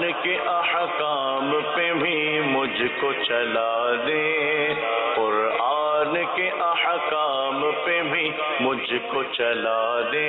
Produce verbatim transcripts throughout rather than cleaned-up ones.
کے احکام پہ بھی مجھ کو چلا دے، قرآن کے احکام پہ بھی مجھ کو چلا دے۔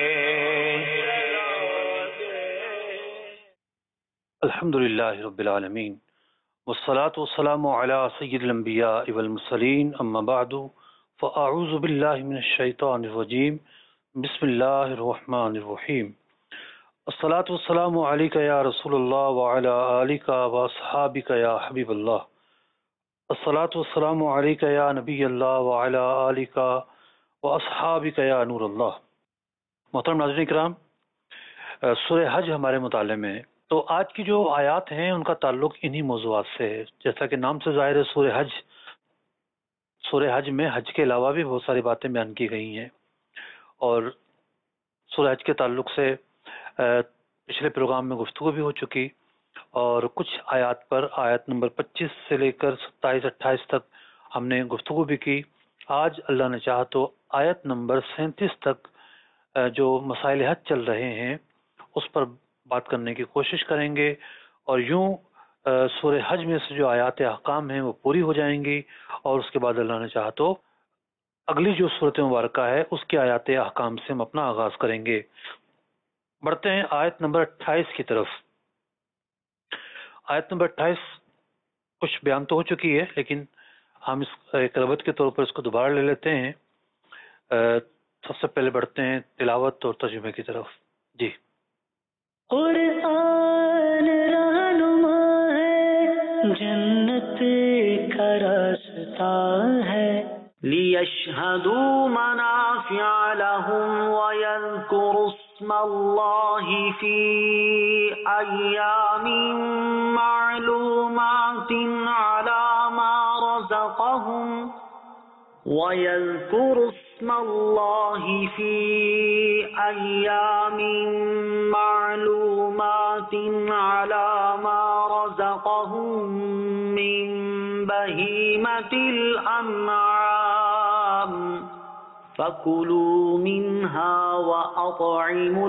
الحمد للہ رب العالمین، والصلاة والسلام علی سید الانبیاء والمرسلین، اما بعد فاعوذ باللہ من الشیطان الرجیم، بسم اللہ الرحمن الرحیم۔ الصلاة والسلام علیک یا رسول اللہ وعلی آلک واصحابک یا حبیب اللہ۔ الصلاة والسلام علیک یا نبی اللہ وعلی آلک واصحابک یا نور اللہ۔ محترم ناظرین کرام، سورہ حج ہمارے مطالعے میں، تو آج کی جو آیات ہیں ان کا تعلق انہی موضوعات سے ہے۔ جیسا کہ نام سے ظاہر ہے، سورہ حج، سورہ حج میں حج کے علاوہ بھی بہت ساری باتیں بیان کی گئی ہیں، اور سورہ حج کے تعلق سے پچھلے پروگرام میں گفتگو بھی ہو چکی، اور کچھ آیات پر، آیت نمبر پچیس سے لے کر ستائیس اٹھائیس تک ہم نے گفتگو بھی کی۔ آج اللہ نے چاہا تو آیت نمبر سینتیس تک جو مسائل حج چل رہے ہیں اس پر بات کرنے کی کوشش کریں گے، اور یوں سورہ حج میں سے جو آیات احکام ہیں وہ پوری ہو جائیں گی، اور اس کے بعد اللہ نے چاہا تو اگلی جو صورت مبارکہ ہے اس کے آیات احکام سے ہم اپنا آغاز کریں گے۔ بڑھتے ہیں آیت نمبر اٹھائیس کی طرف۔ آیت نمبر اٹھائیس کچھ بیان تو ہو چکی ہے، لیکن ہم اس ایک ربط کے طور پر اس کو دوبارہ لے لیتے ہیں۔ سب سے پہلے بڑھتے ہیں تلاوت اور ترجمے کی طرف۔ جی۔ قرآن رہنما ہے، جنت کا راستہ ہے، لیشہدوا منافع لہم ویذکروا اسم اللہ فی ایام معلومات علی ما رزقہم وَيَذْكُرُوا اسْمَ اللَّهِ فِي أَيَّامٍ مَّعْلُومَاتٍ عَلَى مَا رَزَقَهُم مِّن بَهِيمَةِ الْأَنْعَامِ فَكُلُوا مِنْهَا وَأَطْعِمُوا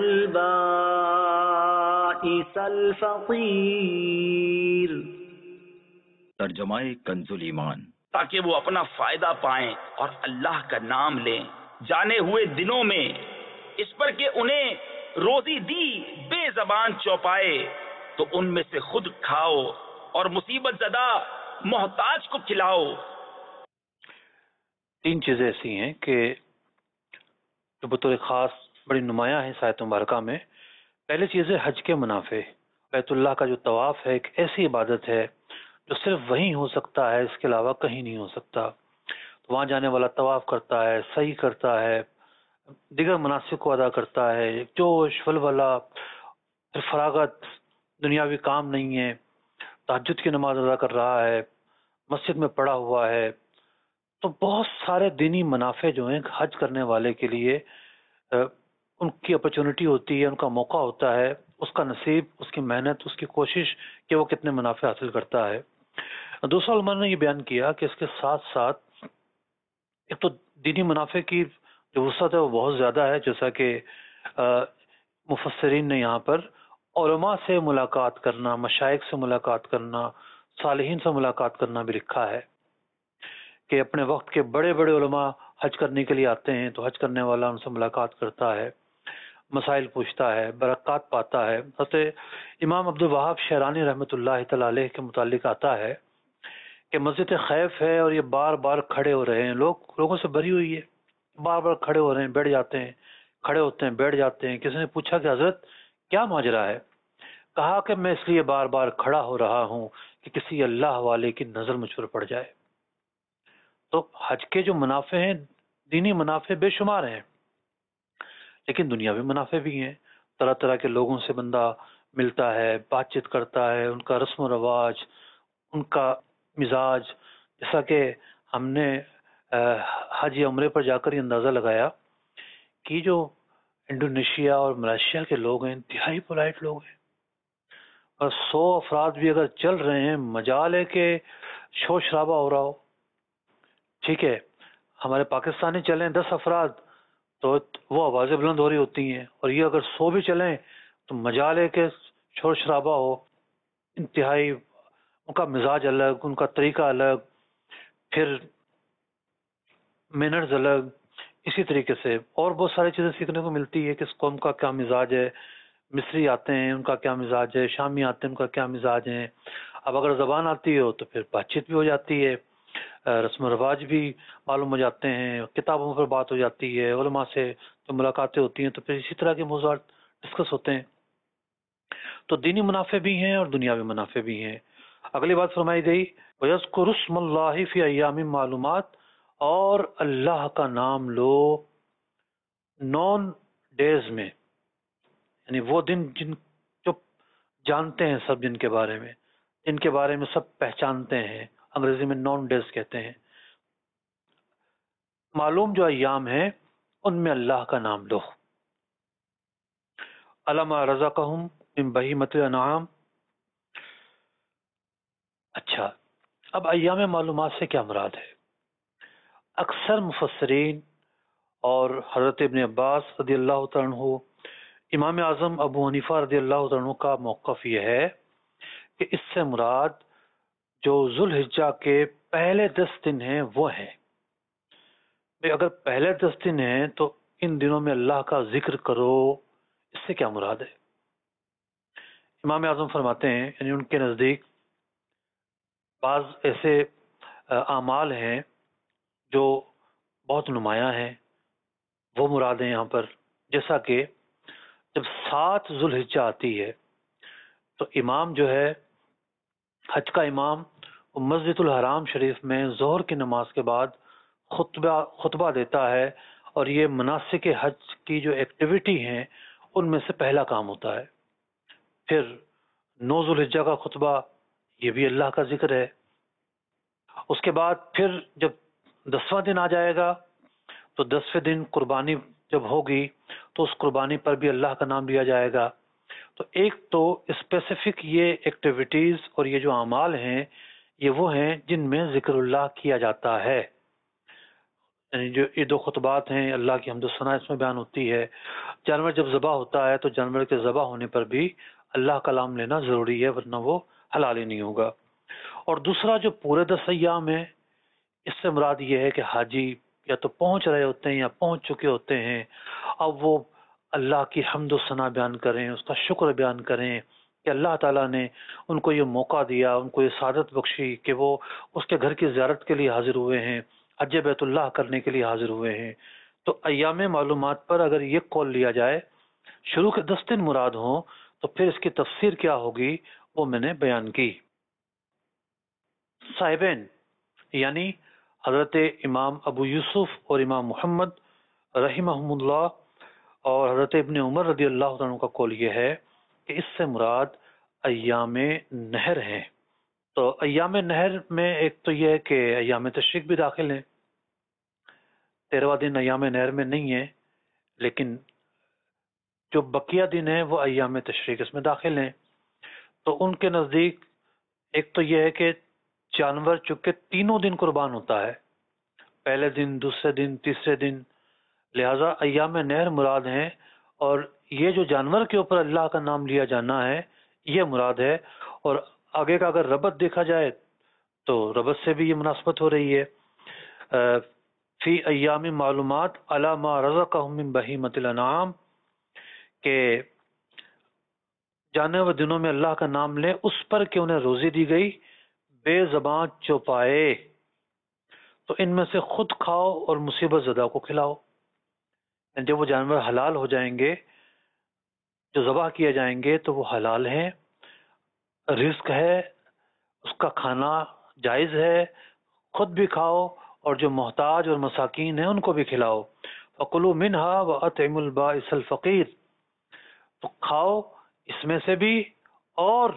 الْبَائِسَ الْفَقِيرَ۔ ترجمہ کنز الایمان، تاکہ وہ اپنا فائدہ پائیں اور اللہ کا نام لیں جانے ہوئے دنوں میں، اس پر کہ انہیں روزی دی بے زبان چوپائے تو ان میں سے خود کھاؤ اور مصیبت زدہ محتاج کو کھلاؤ۔ تین چیزیں ایسی ہیں کہ جو بطور خاص بڑی نمایاں ہیں اس آیت مبارکہ میں۔ پہلی چیز ہے حج کے منافع۔ بیت اللہ کا جو طواف ہے ایک ایسی عبادت ہے جو صرف وہیں ہو سکتا ہے، اس کے علاوہ کہیں نہیں ہو سکتا۔ تو وہاں جانے والا طواف کرتا ہے، سعی کرتا ہے، دیگر مناسک کو ادا کرتا ہے، جوش ولولہ، پھر فراغت، دنیاوی کام نہیں ہے، تہجد کی نماز ادا کر رہا ہے، مسجد میں پڑا ہوا ہے۔ تو بہت سارے دینی منافع جو ہیں حج کرنے والے کے لیے ان کی اپرچونٹی ہوتی ہے، ان کا موقع ہوتا ہے، اس کا نصیب، اس کی محنت، اس کی کوشش کہ وہ کتنے منافع حاصل کرتا ہے۔ دوسرا علماء نے یہ بیان کیا کہ اس کے ساتھ ساتھ ایک تو دینی منافع کی جو وسعت ہے وہ بہت زیادہ ہے، جیسا کہ مفسرین نے یہاں پر علماء سے ملاقات کرنا، مشائخ سے ملاقات کرنا، صالحین سے ملاقات کرنا بھی لکھا ہے کہ اپنے وقت کے بڑے بڑے علماء حج کرنے کے لیے آتے ہیں تو حج کرنے والا ان سے ملاقات کرتا ہے، مسائل پوچھتا ہے، برکات پاتا ہے۔ حضرت امام عبد الوہاب شعرانی رحمۃ اللہ تعالی علیہ کے متعلق آتا ہے کہ مسجد خیف ہے اور یہ بار بار کھڑے ہو رہے ہیں، لوگ لوگوں سے بھری ہوئی ہے، بار بار کھڑے ہو رہے ہیں، بیٹھ جاتے ہیں، کھڑے ہوتے ہیں، بیٹھ جاتے ہیں۔ کسی نے پوچھا کہ حضرت کیا ماجرا ہے؟ کہا کہ میں اس لیے بار بار کھڑا ہو رہا ہوں کہ کسی اللہ والے کی نظر مجھ پر پڑ جائے۔ تو حج کے جو منافع ہیں، دینی منافع بے شمار ہیں، لیکن دنیاوی منافع بھی ہیں۔ طرح طرح کے لوگوں سے بندہ ملتا ہے، بات چیت کرتا ہے، ان کا رسم و رواج، ان کا مزاج، جیسا کہ ہم نے حج یا عمرے پر جا کر یہ اندازہ لگایا کہ جو انڈونیشیا اور ملائیشیا کے لوگ ہیں انتہائی پولائٹ لوگ ہیں، اور سو افراد بھی اگر چل رہے ہیں مجال ہے کہ شور شرابہ ہو رہا ہو، ٹھیک ہے۔ ہمارے پاکستانی چلیں دس افراد تو وہ آوازیں بلند ہو رہی ہوتی ہیں، اور یہ اگر سو بھی چلیں تو مجال ہے کہ شور شرابہ ہو، انتہائی ان کا مزاج الگ، ان کا طریقہ الگ، پھر مینرز الگ، اسی طریقے سے اور بہت ساری چیزیں سیکھنے کو ملتی ہے کہ اس قوم کا کیا مزاج ہے. مصری آتے ہیں ان کا کیا مزاج ہے، شامی آتے ہیں ان کا کیا مزاج ہے. اب اگر زبان آتی ہو تو پھر بات چیت بھی ہو جاتی ہے، رسم و رواج بھی معلوم ہو جاتے ہیں، کتابوں پر بات ہو جاتی ہے، علماء سے جو ملاقاتیں ہوتی ہیں تو پھر اسی طرح کے موضوعات ڈسکس ہوتے ہیں. تو دینی منافع بھی ہیں اور دنیاوی منافع بھی ہیں. اگلی بات فرمائی گئی وَيَذْكُرُ اسْمَ اللَّهِ فِي أَيَّامٍ معلومات، اور اللہ کا نام لو نون ڈیز میں، یعنی وہ دن جن جو جانتے ہیں سب، جن کے بارے میں جن کے بارے میں سب پہچانتے ہیں، انگریزی میں نون ڈیز کہتے ہیں. معلوم جو ایام ہیں ان میں اللہ کا نام لو. علما رزقہم من بہیمۃ الانعام. اچھا، اب ایام معلومات سے کیا مراد ہے؟ اکثر مفسرین اور حضرت ابن عباس رضی اللہ تعالیٰ عنہ، امام اعظم ابو حنیفہ رضی اللہ تعالیٰ عنہ کا موقف یہ ہے کہ اس سے مراد جو ذوالحجہ کے پہلے دس دن ہیں وہ ہیں. اگر پہلے دس دن ہیں تو ان دنوں میں اللہ کا ذکر کرو، اس سے کیا مراد ہے؟ امام اعظم فرماتے ہیں یعنی ان کے نزدیک بعض ایسے اعمال ہیں جو بہت نمایاں ہیں، وہ مراد ہیں یہاں پر. جیسا کہ جب سات ذوالحجہ آتی ہے تو امام جو ہے حج کا امام وہ مسجد الحرام شریف میں ظہر کی نماز کے بعد خطبہ خطبہ دیتا ہے، اور یہ مناسک حج کی جو ایکٹیویٹی ہیں ان میں سے پہلا کام ہوتا ہے. پھر نو ذوالحجہ کا خطبہ، یہ بھی اللہ کا ذکر ہے. اس کے بعد پھر جب دسواں دن آ جائے گا تو دسویں دن قربانی جب ہوگی تو اس قربانی پر بھی اللہ کا نام لیا جائے گا. تو ایک تو اسپیسیفک یہ ایکٹیویٹیز اور یہ جو اعمال ہیں یہ وہ ہیں جن میں ذکر اللہ کیا جاتا ہے، یعنی جو عید و خطبات ہیں اللہ کی حمد و ثنا اس میں بیان ہوتی ہے. جانور جب ذبح ہوتا ہے تو جانور کے ذبح ہونے پر بھی اللہ کا نام لینا ضروری ہے، ورنہ وہ حلال ہی نہیں ہوگا. اور دوسرا جو پورے دس ایام ہیں اس سے مراد یہ ہے کہ حاجی یا تو پہنچ رہے ہوتے ہیں یا پہنچ چکے ہوتے ہیں، اب وہ اللہ کی حمد و ثنا بیان کریں، اس کا شکر بیان کریں کہ اللہ تعالیٰ نے ان کو یہ موقع دیا، ان کو یہ سعادت بخشی کہ وہ اس کے گھر کی زیارت کے لیے حاضر ہوئے ہیں، حج بیت اللہ کرنے کے لیے حاضر ہوئے ہیں. تو ایام معلومات پر اگر یہ قول لیا جائے شروع کے دس دن مراد ہوں تو پھر اس کی تفسیر کیا ہوگی وہ میں نے بیان کی. صاحبین یعنی حضرت امام ابو یوسف اور امام محمد رحمہم اللہ اور حضرت ابن عمر رضی اللہ عنہ کا قول یہ ہے کہ اس سے مراد ایام نہر ہیں. تو ایام نہر میں ایک تو یہ ہے کہ ایام تشریق بھی داخل ہیں، تیرہواں دن ایام نہر میں نہیں ہے، لیکن جو بقیہ دن ہیں وہ ایام تشریق اس میں داخل ہیں. تو ان کے نزدیک ایک تو یہ ہے کہ جانور چونکہ تینوں دن قربان ہوتا ہے، پہلے دن، دوسرے دن، تیسرے دن، لہذا ایام نہر مراد ہیں، اور یہ جو جانور کے اوپر اللہ کا نام لیا جانا ہے یہ مراد ہے. اور آگے کا اگر ربط دیکھا جائے تو ربط سے بھی یہ مناسبت ہو رہی ہے. فی ایام معلومات علی ما رزقہم من بہیمۃ الانعام، کہ جانے و دنوں میں اللہ کا نام لیں اس پر کہ انہیں روزی دی گئی بے زبان چوپائے، تو ان میں سے خود کھاؤ اور مصیبت زدہ کو کھلاؤ. جب وہ جانور حلال ہو جائیں گے، جو ذبح کیے جائیں گے تو وہ حلال ہیں، رزق ہے، اس کا کھانا جائز ہے، خود بھی کھاؤ اور جو محتاج اور مساکین ہیں ان کو بھی کھلاؤ. فَقُلُوا مِنْهَا وَأَطْعِمُوا الْبَائِسَ الْفَقِيرَ، تو کھاؤ اس میں سے بھی، اور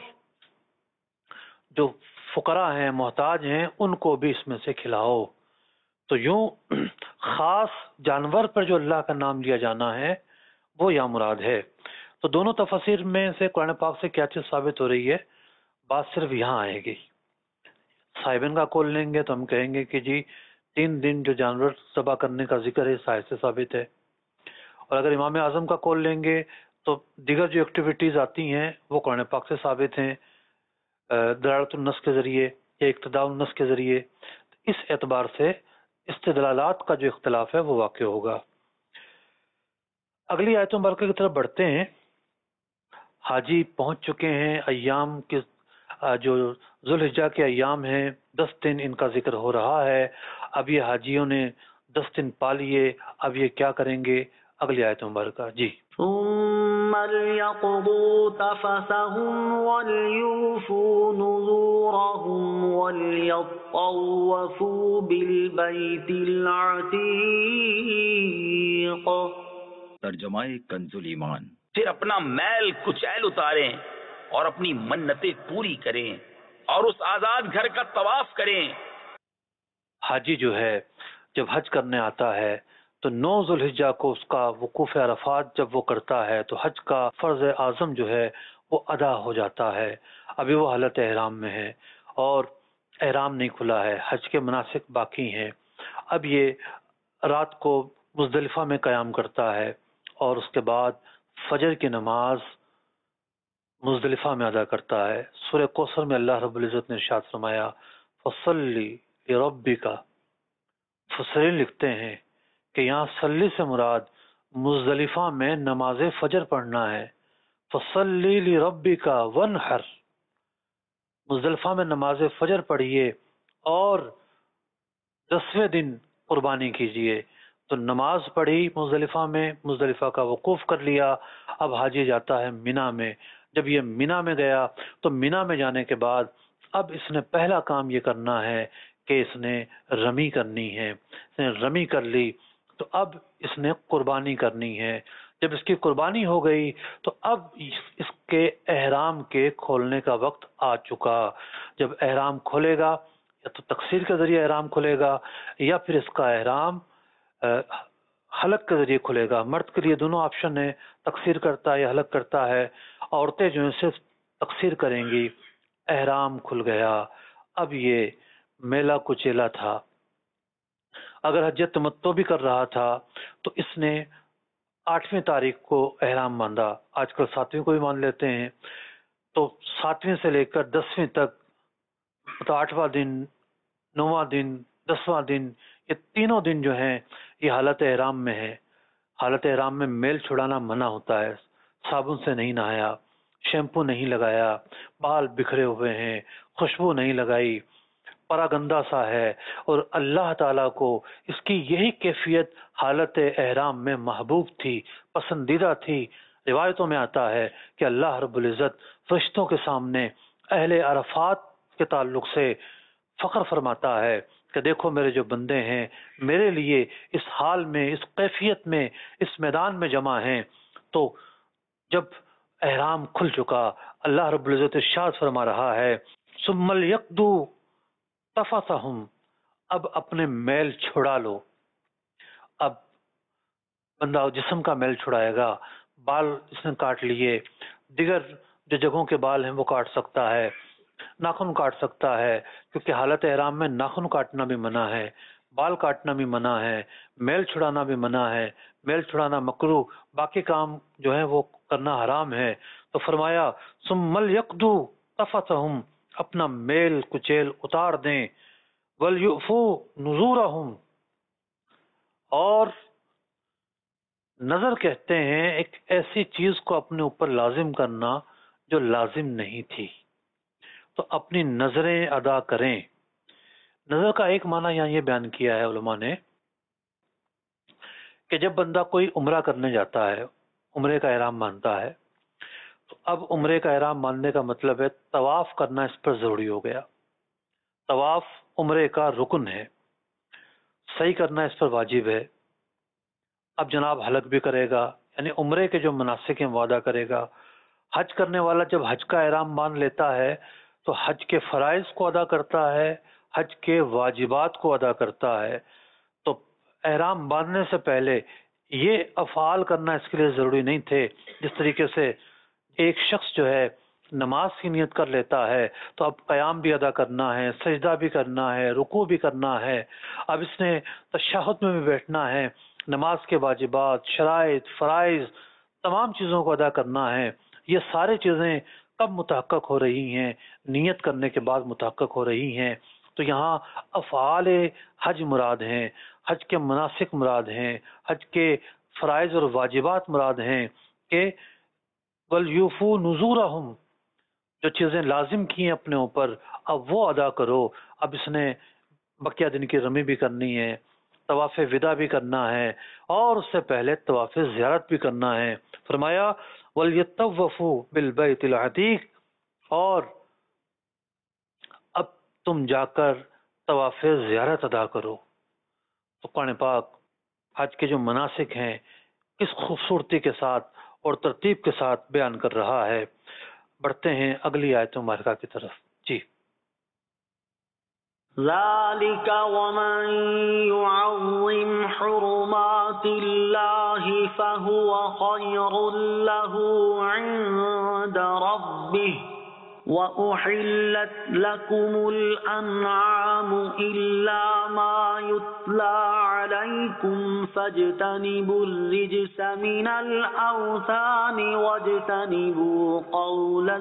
جو فقراء ہیں، محتاج ہیں، ان کو بھی اس میں سے کھلاؤ. تو یوں خاص جانور پر جو اللہ کا نام لیا جانا ہے وہ یا مراد ہے. تو دونوں تفاسیر میں سے قرآن پاک سے کیا چیز ثابت ہو رہی ہے؟ بات صرف یہاں آئے گی. صاحبین کا قول لیں گے تو ہم کہیں گے کہ جی تین دن جو جانور ذبح کرنے کا ذکر ہے سائے سے ثابت ہے. اور اگر امام اعظم کا قول لیں گے تو دیگر جو ایکٹیویٹیز آتی ہیں وہ قرآن پاک سے ثابت ہیں. دلالت النص کے ذریعے یا اقتضاء النص کے ذریعے، اس اعتبار سے استدلالات کا جو اختلاف ہے وہ واقع ہوگا۔ اگلی آیتوں مبارکہ کی طرف بڑھتے ہیں۔ حاجی پہنچ چکے ہیں، ایام کے جو ذوالحجہ کے ایام ہیں، دس دن ان کا ذکر ہو رہا ہے۔ اب یہ حاجیوں نے دس دن پا لیے، اب یہ کیا کریں گے؟ اگلی آیت مبارکہ جی۔ ثم ليقضوا تفثهم وليوفوا نذورهم وليطوفوا بالبيت العتيق۔ ترجمہ کنز ایمان۔ پھر اپنا میل کچیل اتاریں اور اپنی منتیں پوری کریں اور اس آزاد گھر کا طواف کریں۔ حاجی جو ہے جب حج کرنے آتا ہے تو نو ذوالحجہ کو اس کا وقوف عرفات جب وہ کرتا ہے تو حج کا فرض اعظم جو ہے وہ ادا ہو جاتا ہے۔ ابھی وہ حالت احرام میں ہے اور احرام نہیں کھلا ہے، حج کے مناسک باقی ہیں۔ اب یہ رات کو مزدلفہ میں قیام کرتا ہے اور اس کے بعد فجر کی نماز مزدلفہ میں ادا کرتا ہے۔ سورہ کوثر میں اللہ رب العزت نے ارشاد فرمایا فصلی لربک، مفسرین لکھتے ہیں کہ یہاں صلی سے مراد مزدلفہ میں نماز فجر پڑھنا ہے۔ فصلی لربک وانحر، مزدلفہ میں نماز فجر پڑھیے اور دسویں دن قربانی کیجیے۔ تو نماز پڑھی مزدلفہ میں، مزدلفہ کا وقوف کر لیا، اب حاجی جاتا ہے مینا میں۔ جب یہ مینا میں گیا تو مینا میں جانے کے بعد اب اس نے پہلا کام یہ کرنا ہے کہ اس نے رمی کرنی ہے۔ اس نے رمی کر لی تو اب اس نے قربانی کرنی ہے۔ جب اس کی قربانی ہو گئی تو اب اس کے احرام کے کھولنے کا وقت آ چکا۔ جب احرام کھولے گا یا تو تقصیر کے ذریعے احرام کھلے گا یا پھر اس کا احرام حلق کے ذریعے کھلے گا۔ مرد کے لیے دونوں آپشن ہیں، تقصیر کرتا ہے یا حلق کرتا ہے۔ عورتیں جو ہیں صرف تقصیر کریں گی۔ احرام کھل گیا، اب یہ میلا کچیلا تھا۔ اگر حج تمتع بھی کر رہا تھا تو اس نے آٹھویں تاریخ کو احرام باندھا، آج کل ساتویں کو بھی مان لیتے ہیں، تو ساتویں سے لے کر دسویں تک تو آٹھواں دن، نواں دن، دسواں دن، یہ تینوں دن جو ہیں یہ حالت احرام میں ہے۔ حالت احرام میں میل چھڑانا منع ہوتا ہے، صابن سے نہیں نہایا، شیمپو نہیں لگایا، بال بکھرے ہوئے ہیں، خوشبو نہیں لگائی، پرا گندا سا ہے، اور اللہ تعالیٰ کو اس کی یہی کیفیت حالت احرام میں محبوب تھی، پسندیدہ تھی۔ روایتوں میں آتا ہے کہ اللہ رب العزت فرشتوں کے سامنے اہل عرفات کے تعلق سے فخر فرماتا ہے کہ دیکھو میرے جو بندے ہیں میرے لیے اس حال میں، اس کیفیت میں، اس میدان میں جمع ہیں۔ تو جب احرام کھل چکا اللہ رب العزت ارشاد فرما رہا ہے ثم لیقضوا تفثهم، اب اپنے میل چھڑا لو۔ اب بندہ جسم کا میل چھڑائے گا، بال اس نے کاٹ لیے، دیگر جو جگہوں کے بال ہیں وہ کاٹ سکتا ہے، ناخن کاٹ سکتا ہے، کیونکہ حالت احرام میں ناخن کاٹنا بھی منع ہے، بال کاٹنا بھی منع ہے، میل چھڑانا بھی منع ہے، میل چھڑانا مکروہ، باقی کام جو ہے وہ کرنا حرام ہے۔ تو فرمایا ثم لیقضوا تفثهم، اپنا میل کچیل اتار دیں، ولیوفوا نذورهم، اور نظر کہتے ہیں ایک ایسی چیز کو اپنے اوپر لازم کرنا جو لازم نہیں تھی، تو اپنی نظریں ادا کریں۔ نظر کا ایک معنی یہاں یہ بیان کیا ہے علماء نے کہ جب بندہ کوئی عمرہ کرنے جاتا ہے، عمرے کا احرام باندھتا ہے، تو اب عمرے کا احرام باندھنے کا مطلب ہے طواف کرنا اس پر ضروری ہو گیا۔ طواف عمرے کا رکن ہے، صحیح کرنا اس پر واجب ہے۔ اب جناب حلق بھی کرے گا، یعنی عمرے کے جو مناسک ہیں وہ ادا کرے گا۔ حج کرنے والا جب حج کا احرام باندھ لیتا ہے تو حج کے فرائض کو ادا کرتا ہے، حج کے واجبات کو ادا کرتا ہے۔ تو احرام باندھنے سے پہلے یہ افعال کرنا اس کے لیے ضروری نہیں تھے۔ جس طریقے سے ایک شخص جو ہے نماز کی نیت کر لیتا ہے تو اب قیام بھی ادا کرنا ہے، سجدہ بھی کرنا ہے، رکوع بھی کرنا ہے، اب اس نے تشہد میں بھی بیٹھنا ہے، نماز کے واجبات، شرائط، فرائض، تمام چیزوں کو ادا کرنا ہے۔ یہ ساری چیزیں کب متحقق ہو رہی ہیں؟ نیت کرنے کے بعد متحقق ہو رہی ہیں۔ تو یہاں افعال حج مراد ہیں، حج کے مناسک مراد ہیں، حج کے فرائض اور واجبات مراد ہیں کہ وَلْيُوفُوا نُذُورَهُمْ، جو چیزیں لازم کی ہیں اپنے اوپر اب وہ ادا کرو۔ اب اس نے بقیہ دن کی رمی بھی کرنی ہے، طواف وداع بھی کرنا ہے، اور اس سے پہلے طواف زیارت بھی کرنا ہے۔ فرمایا وَلْيَطَّوَّفُوا بِالْبَيْتِ الْعَتِيقِ، اور اب تم جا کر طواف زیارت ادا کرو۔ تو قرآن پاک حج کے جو مناسک ہیں کس خوبصورتی کے ساتھ اور ترتیب کے ساتھ بیان کر رہا ہے۔ بڑھتے ہیں اگلی آیت مبارکہ کی طرف۔ جی ذَلِكَ وَمَن يُعَظِّمْ حُرُمَاتِ اللَّهِ فَهُوَ خَيْرٌ لَّهُ عِندَ رَبِّهِ وَأُحِلَّتْ لَكُمُ الْأَنْعَامُ إِلَّا مَا يُتْلَى عَلَيْكُمْ فَاجْتَنِبُوا الرِّجْسَ مِنَ الْأَوْثَانِ وَاجْتَنِبُوا قَوْلَ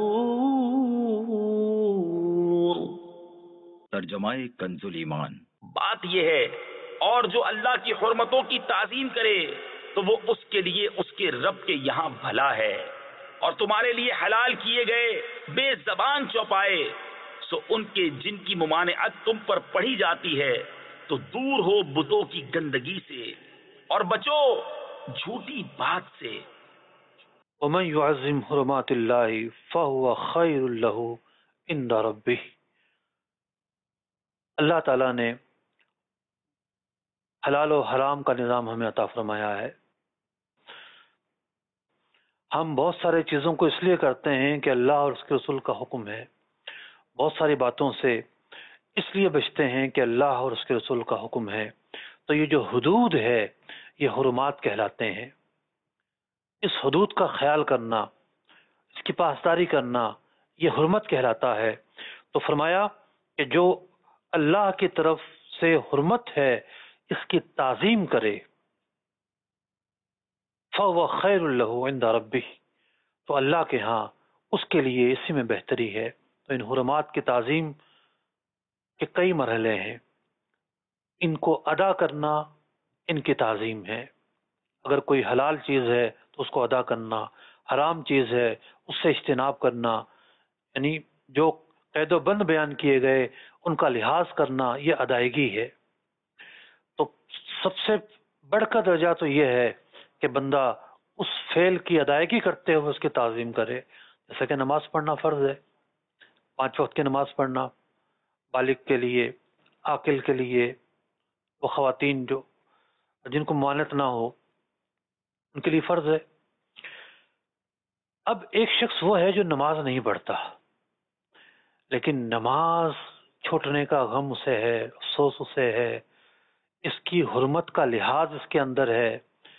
الزُّورِ۔ ترجمہ کنز ایمان۔ بات یہ ہے، اور جو اللہ کی حرمتوں کی تعظیم کرے تو وہ اس کے لیے اس کے رب کے یہاں بھلا ہے، اور تمہارے لیے حلال کیے گئے بے زبان چوپائے سو ان کے جن کی ممانعت تم پر پڑھی جاتی ہے تو دور ہو بتوں کی گندگی سے اور بچو جھوٹی بات سے۔ وَمَن يُعَظِّمْ حُرُمَاتِ اللَّهِ فَهُوَ خَيْرٌ لَّهُ عِندَ رَبِّهِ۔ اللہ تعالیٰ نے حلال و حرام کا نظام ہمیں عطا فرمایا ہے۔ ہم بہت سارے چیزوں کو اس لیے کرتے ہیں کہ اللہ اور اس کے رسول کا حکم ہے، بہت ساری باتوں سے اس لیے بچتے ہیں کہ اللہ اور اس کے رسول کا حکم ہے۔ تو یہ جو حدود ہے یہ حرمات کہلاتے ہیں۔ اس حدود کا خیال کرنا، اس کی پاسداری کرنا یہ حرمت کہلاتا ہے۔ تو فرمایا کہ جو اللہ کی طرف سے حرمت ہے اس کی تعظیم کرے، فَهُوَ خَيْرٌ لَّهُ عِندَ رَبِّهِ، تو اللہ کے ہاں اس کے لیے اسی میں بہتری ہے۔ تو ان حرمات کی تعظیم کے کئی مرحلے ہیں، ان کو ادا کرنا ان کی تعظیم ہے۔ اگر کوئی حلال چیز ہے تو اس کو ادا کرنا، حرام چیز ہے اس سے اجتناب کرنا، یعنی جو قید و بند بیان کیے گئے ان کا لحاظ کرنا یہ ادائیگی ہے۔ تو سب سے بڑھ کر درجہ تو یہ ہے کہ بندہ اس فعل کی ادائیگی کرتے ہوئے اس کی تعظیم کرے، جیسا کہ نماز پڑھنا فرض ہے، پانچ وقت کی نماز پڑھنا بالغ کے لیے، عاقل کے لیے، وہ خواتین جو جن کو ممانعت نہ ہو ان کے لیے فرض ہے۔ اب ایک شخص وہ ہے جو نماز نہیں پڑھتا لیکن نماز چھوٹنے کا غم اسے ہے، افسوس اسے ہے، اس کی حرمت کا لحاظ اس کے اندر ہے۔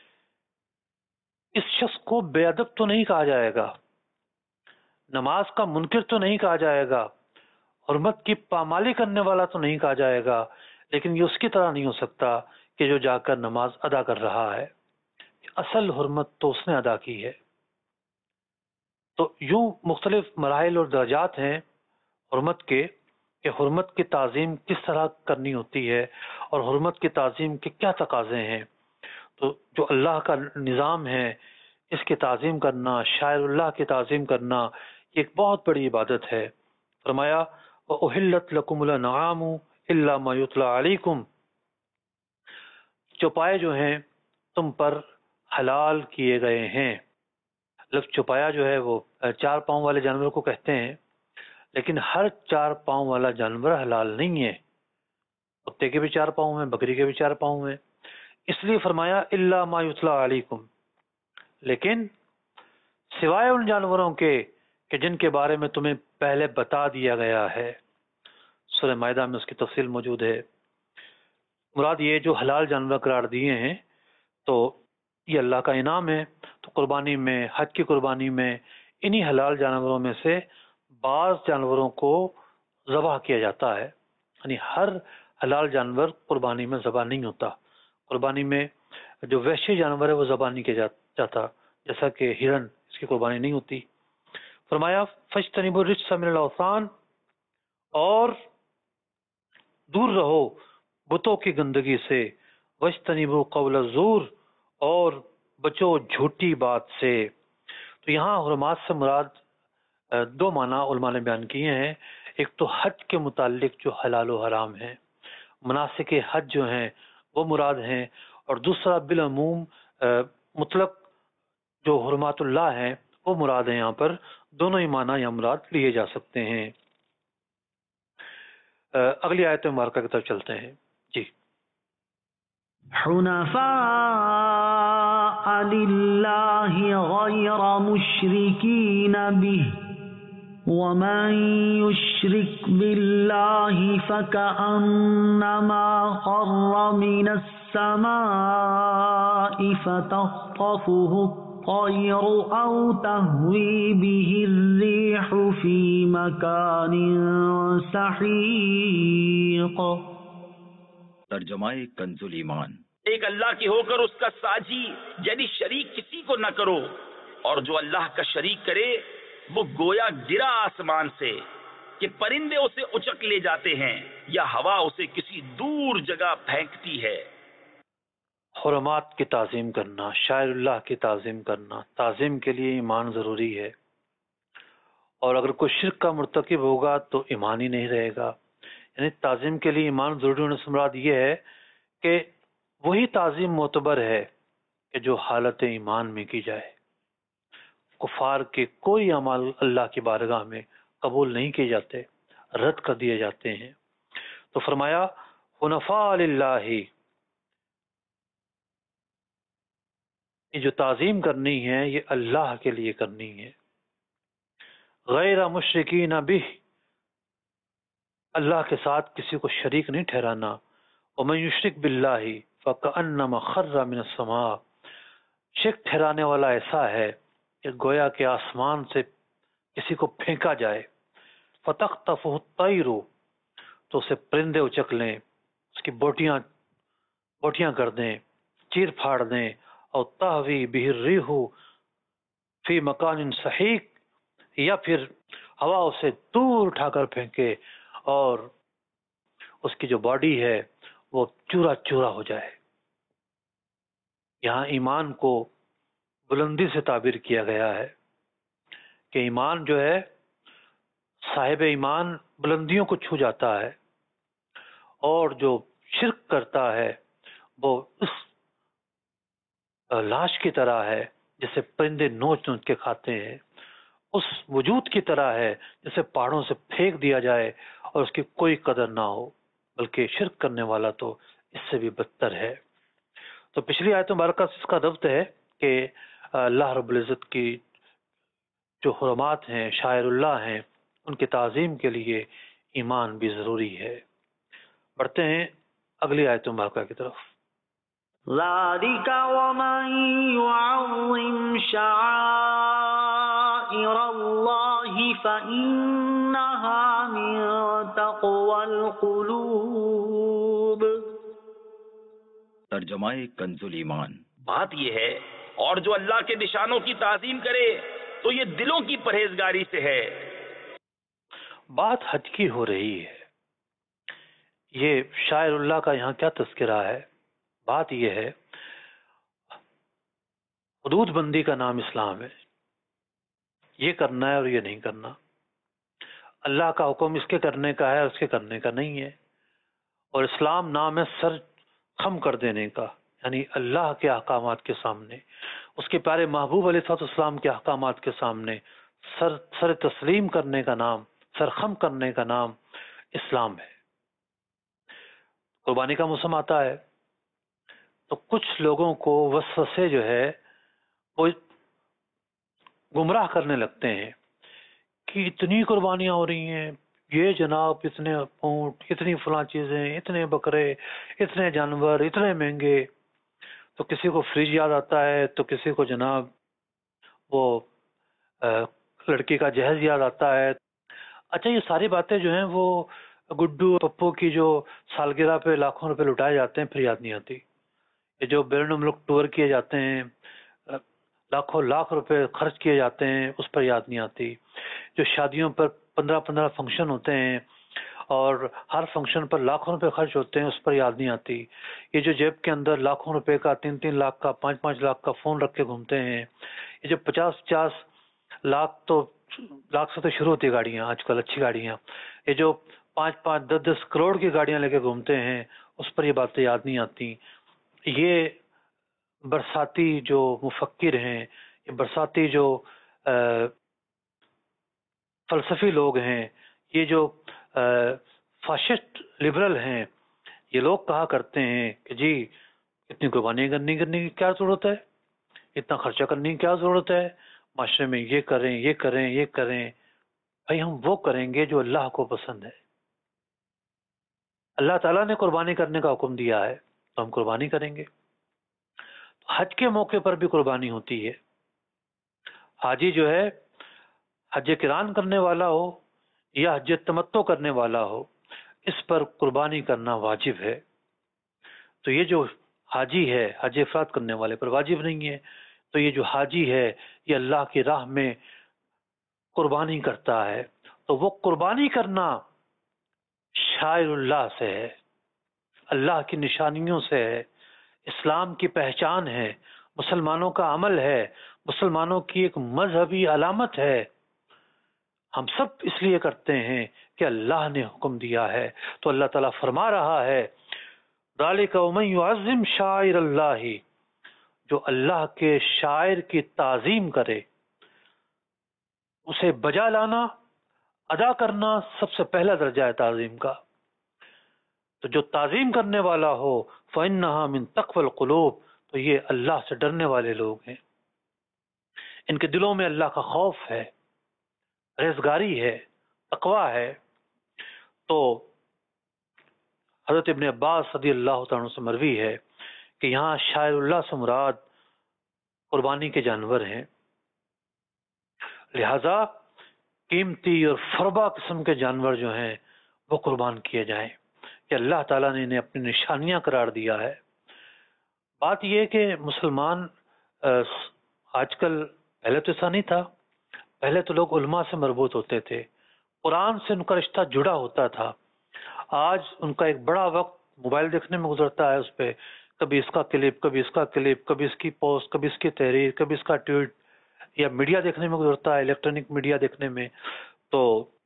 اس شخص کو بے ادب تو نہیں کہا جائے گا، نماز کا منکر تو نہیں کہا جائے گا، حرمت کی پامالی کرنے والا تو نہیں کہا جائے گا، لیکن یہ اس کی طرح نہیں ہو سکتا کہ جو جا کر نماز ادا کر رہا ہے۔ اصل حرمت تو اس نے ادا کی ہے۔ تو یوں مختلف مراحل اور درجات ہیں حرمت کے، کہ حرمت کی تعظیم کس طرح کرنی ہوتی ہے اور حرمت کی تعظیم کے کیا تقاضے ہیں۔ تو جو اللہ کا نظام ہے اس کی تعظیم کرنا، شاعر اللہ کی تعظیم کرنا یہ ایک بہت بڑی عبادت ہے۔ فرمایا وَأُحِلَّتْ لَكُمُ الْأَنْعَامُ إِلَّا مَا يُتْلَى عَلَيْكُمْ، چوپائے جو ہیں تم پر حلال کیے گئے ہیں۔ لفظ چوپایا جو ہے وہ چار پاؤں والے جانور کو کہتے ہیں، لیکن ہر چار پاؤں والا جانور حلال نہیں ہے۔ کتے کے بھی چار پاؤں ہیں، بکری کے بھی چار پاؤں ہیں، اس لیے فرمایا الا ما یتلی علیکم، لیکن سوائے ان جانوروں کے کہ جن کے بارے میں تمہیں پہلے بتا دیا گیا ہے۔ سورہ مائدہ میں اس کی تفصیل موجود ہے۔ مراد یہ جو حلال جانور قرار دیے ہیں تو یہ اللہ کا انعام ہے۔ تو قربانی میں، حج کی قربانی میں انہی حلال جانوروں میں سے بعض جانوروں کو ذبح کیا جاتا ہے، یعنی ہر حلال جانور قربانی میں ذبح نہیں ہوتا۔ قربانی میں جو وحشی جانور ہے وہ ذبح نہیں کیا جاتا، جیسا کہ ہرن، اس کی قربانی نہیں ہوتی۔ فرمایا فاجتنبوا الرجس من الاوثان، اور دور رہو بتوں کی گندگی سے، واجتنبوا قول الزور، اور بچو جھوٹی بات سے۔ تو یہاں حرمات سے مراد دو معنی علماء نے بیان کیے ہیں، ایک تو حج کے متعلق جو حلال و حرام ہیں، مناسک حج جو ہیں وہ مراد ہیں، اور دوسرا بالعموم مطلق جو حرمات اللہ ہیں وہ مراد ہیں۔ یہاں پر دونوں ہی معنی یا مراد لیے جا سکتے ہیں۔ اگلی آیت مبارکہ کی طرف چلتے ہیں جی۔ حنفاء للہ غیر مشرکین بہ ومن يشرك بالله فكأنما خر من السماء فتخطفه الطير أو تهوي به الريح في مكان سحيق۔ ترجمہ کنز الایمان۔ ایک اللہ کی ہو کر اس کا ساجی یعنی شریک کسی کو نہ کرو، اور جو اللہ کا شریک کرے وہ گویا گرا آسمان سے کہ پرندے اسے اچک لے جاتے ہیں یا ہوا اسے کسی دور جگہ پھینکتی ہے۔ حرمات کی تعظیم کرنا، شاعر اللہ کی تعظیم کرنا، تعظیم کے لیے ایمان ضروری ہے، اور اگر کوئی شرک کا مرتکب ہوگا تو ایمان ہی نہیں رہے گا۔ یعنی تعظیم کے لیے ایمان ضروری ہونے سے مراد یہ ہے کہ وہی تعظیم معتبر ہے کہ جو حالت ایمان میں کی جائے۔ کفار کے کوئی اعمال اللہ کی بارگاہ میں قبول نہیں کیے جاتے، رد کر دیے جاتے ہیں۔ تو فرمایا حنفاء للہ، یہ جو تعظیم کرنی ہے یہ اللہ کے لیے کرنی ہے، غیر مشرکین بہ، اللہ کے ساتھ کسی کو شریک نہیں ٹھہرانا۔ ومن یشرک باللہ فکأنما خر من السماء، شرک ٹھہرانے والا ایسا ہے کہ گویا کہ آسمان سے کسی کو پھینکا جائے، فتخطفہ الطیر، تو اسے پرندے اچک لیں، اس کی بوٹیاں بوٹیاں کر دیں، چیر پھاڑ دیں، اور تہوی بہ الریح فی مکان سحیق، یا پھر ہوا اسے دور اٹھا کر پھینکے اور اس کی جو باڈی ہے وہ چورا چورا ہو جائے۔ یہاں ایمان کو بلندی سے تعبیر کیا گیا ہے کہ ایمان جو ہے، صاحب ایمان بلندیوں کو چھو جاتا ہے، اور جو شرک کرتا ہے وہ اس لاش کی طرح ہے جسے پرندے نوچ نوچ کے کھاتے ہیں، اس وجود کی طرح ہے جسے پہاڑوں سے پھینک دیا جائے اور اس کی کوئی قدر نہ ہو، بلکہ شرک کرنے والا تو اس سے بھی بدتر ہے۔ تو پچھلی آیت مبارکہ سے اس کا ربط ہے کہ اللہ رب العزت کی جو حرمات ہیں، شاعر اللہ ہیں، ان کی تعظیم کے لیے ایمان بھی ضروری ہے۔ بڑھتے ہیں اگلی آیت مبارکہ کی طرف۔ ذَلِكَ وَمَن يُعَظِّمْ شَعَائِرَ اللَّهِ فَإِنَّهَا مِن تَقْوَى الْقُلُوبِ۔ ترجمہ کنز الایمان۔ بات یہ ہے، اور جو اللہ کے نشانوں کی تعظیم کرے تو یہ دلوں کی پرہیزگاری سے ہے۔ بات حج کی ہو رہی ہے، یہ شاعر اللہ کا یہاں کیا تذکرہ ہے؟ بات یہ ہے، حدود بندی کا نام اسلام ہے، یہ کرنا ہے اور یہ نہیں کرنا۔ اللہ کا حکم اس کے کرنے کا ہے اور اس کے کرنے کا نہیں ہے، اور اسلام نام ہے سر خم کر دینے کا، یعنی اللہ کے احکامات کے سامنے، اس کے پیارے محبوب علیہ الصلوۃ والسلام کے احکامات کے سامنے سر سر تسلیم کرنے کا نام، سر خم کرنے کا نام اسلام ہے۔ قربانی کا موسم آتا ہے تو کچھ لوگوں کو وسوسے جو ہے وہ گمراہ کرنے لگتے ہیں کہ اتنی قربانیاں ہو رہی ہیں، یہ جناب اتنے اونٹ، اتنی فلاں چیزیں، اتنے بکرے، اتنے جانور، اتنے مہنگے، تو کسی کو فریج یاد آتا ہے، تو کسی کو جناب وہ لڑکی کا جہیز یاد آتا ہے۔ اچھا، یہ ساری باتیں جو ہیں وہ گڈو پپو کی جو سالگرہ پہ لاکھوں روپے لٹائے جاتے ہیں پھر یاد نہیں آتی۔ یہ جو بیرون ملک ٹور کیے جاتے ہیں، لاکھوں لاکھ روپے خرچ کیے جاتے ہیں اس پر یاد نہیں آتی، جو شادیوں پر پندرہ پندرہ فنکشن ہوتے ہیں اور ہر فنکشن پر لاکھوں روپے خرچ ہوتے ہیں اس پر یاد نہیں آتی، یہ جو جیب کے اندر لاکھوں روپے کا تین تین لاکھ کا پانچ پانچ لاکھ کا فون رکھ کے گھومتے ہیں، یہ جو پچاس پچاس لاکھ تو لاکھ سے تو شروع ہوتی گاڑیاں آج کل اچھی گاڑیاں، یہ جو پانچ پانچ دس دس کروڑ کی گاڑیاں لے کے گھومتے ہیں اس پر یہ باتیں یاد نہیں آتی۔ یہ برساتی جو مفکر ہیں، یہ برساتی جو فلسفی لوگ ہیں، یہ جو فاشسٹ لبرل ہیں، یہ لوگ کہا کرتے ہیں کہ جی اتنی قربانی کرنے کرنے کی کیا ضرورت ہے، اتنا خرچہ کرنے کی کیا ضرورت ہے، معاشرے میں یہ کریں یہ کریں یہ کریں۔ بھائی ہم وہ کریں گے جو اللہ کو پسند ہے، اللہ تعالیٰ نے قربانی کرنے کا حکم دیا ہے تو ہم قربانی کریں گے۔ حج کے موقع پر بھی قربانی ہوتی ہے، حاجی جو ہے حج کران کرنے والا ہو یا حج تمتع کرنے والا ہو، اس پر قربانی کرنا واجب ہے۔ تو یہ جو حاجی ہے حج افراد کرنے والے پر واجب نہیں ہے، تو یہ جو حاجی ہے یہ اللہ کی راہ میں قربانی کرتا ہے، تو وہ قربانی کرنا شاعر اللہ سے ہے، اللہ کی نشانیوں سے ہے، اسلام کی پہچان ہے، مسلمانوں کا عمل ہے، مسلمانوں کی ایک مذہبی علامت ہے۔ ہم سب اس لیے کرتے ہیں کہ اللہ نے حکم دیا ہے، تو اللہ تعالیٰ فرما رہا ہے ذالک ومن یعظم شعائر اللہ، جو اللہ کے شاعر کی تعظیم کرے، اسے بجا لانا ادا کرنا سب سے پہلا درجہ ہے تعظیم کا۔ تو جو تعظیم کرنے والا ہو فإنها من تقوى القلوب، تو یہ اللہ سے ڈرنے والے لوگ ہیں، ان کے دلوں میں اللہ کا خوف ہے، رہزگاری ہے، تقوی ہے۔ تو حضرت ابن عباس رضی اللہ تعالیٰ عنہ سے مروی ہے کہ یہاں شاعر اللہ سے مراد قربانی کے جانور ہیں، لہذا قیمتی اور فربا قسم کے جانور جو ہیں وہ قربان کیے جائیں کہ اللہ تعالیٰ نے انہیں اپنی نشانیاں قرار دیا ہے۔ بات یہ کہ مسلمان آج کل، پہلے تو ایسا نہیں تھا، پہلے تو لوگ علماء سے مربوط ہوتے تھے، قرآن سے ان کا رشتہ جڑا ہوتا تھا۔ آج ان کا ایک بڑا وقت موبائل دیکھنے میں گزرتا ہے، اس پہ کبھی اس کا کلپ کبھی اس کا کلپ کبھی اس کی پوسٹ کبھی اس کی تحریر کبھی اس کا ٹویٹ، یا میڈیا دیکھنے میں گزرتا ہے، الیکٹرانک میڈیا دیکھنے میں۔ تو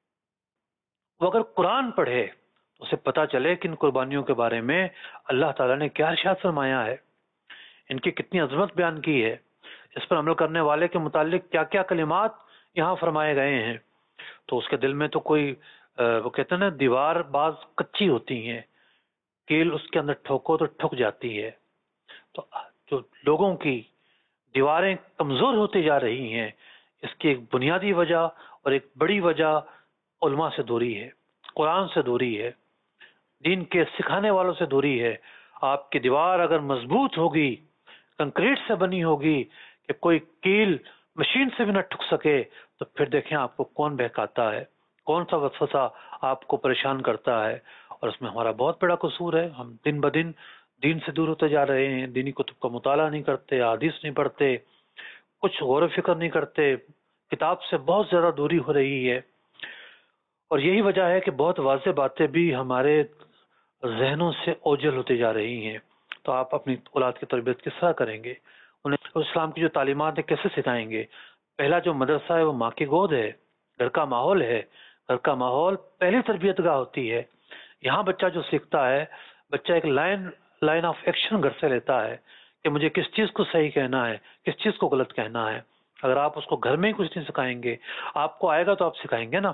وہ اگر قرآن پڑھے تو اسے پتہ چلے کہ ان قربانیوں کے بارے میں اللہ تعالیٰ نے کیا ارشاد فرمایا ہے، ان کی کتنی عظمت بیان کی ہے، اس پر عمل کرنے والے کے متعلق کیا کیا کلمات یہاں فرمائے گئے ہیں۔ تو اس کے دل میں تو کوئی وہ کہتے ہیں نا دیوار بعض کچی ہوتی ہیں، کیل اس کے اندر ٹھوکو تو ٹھک جاتی ہے، تو جو لوگوں کی دیواریں کمزور ہوتی جا رہی ہیں، اس کی ایک بنیادی وجہ اور ایک بڑی وجہ علماء سے دوری ہے، قرآن سے دوری ہے، دین کے سکھانے والوں سے دوری ہے۔ آپ کی دیوار اگر مضبوط ہوگی، کنکریٹ سے بنی ہوگی کہ کوئی کیل مشین سے بھی نہ ٹھک سکے، تو پھر دیکھیں آپ کو کون بہکاتا ہے، کون سا وسوسہ آپ کو پریشان کرتا ہے۔ اور اس میں ہمارا بہت بڑا قصور ہے، ہم دن بدن دین سے دور ہوتے جا رہے ہیں، دینی کتب کا مطالعہ نہیں کرتے، حدیث نہیں پڑھتے، کچھ غور و فکر نہیں کرتے، کتاب سے بہت زیادہ دوری ہو رہی ہے۔ اور یہی وجہ ہے کہ بہت واضح باتیں بھی ہمارے ذہنوں سے اوجھل ہوتی جا رہی ہیں۔ تو آپ اپنی اولاد کی تربیت کس طرح کریں گے، انہیں اسلام کی جو تعلیمات ہیں کیسے سکھائیں گے؟ پہلا جو مدرسہ ہے وہ ماں کی گود ہے، گھر کا ماحول ہے، گھر کا ماحول پہلی تربیت گاہ ہوتی ہے۔ یہاں بچہ جو سیکھتا ہے، بچہ ایک لائن لائن آف ایکشن گھر سے لیتا ہے کہ مجھے کس چیز کو صحیح کہنا ہے، کس چیز کو غلط کہنا ہے۔ اگر آپ اس کو گھر میں ہی کچھ نہیں سکھائیں گے، آپ کو آئے گا تو آپ سکھائیں گے نا۔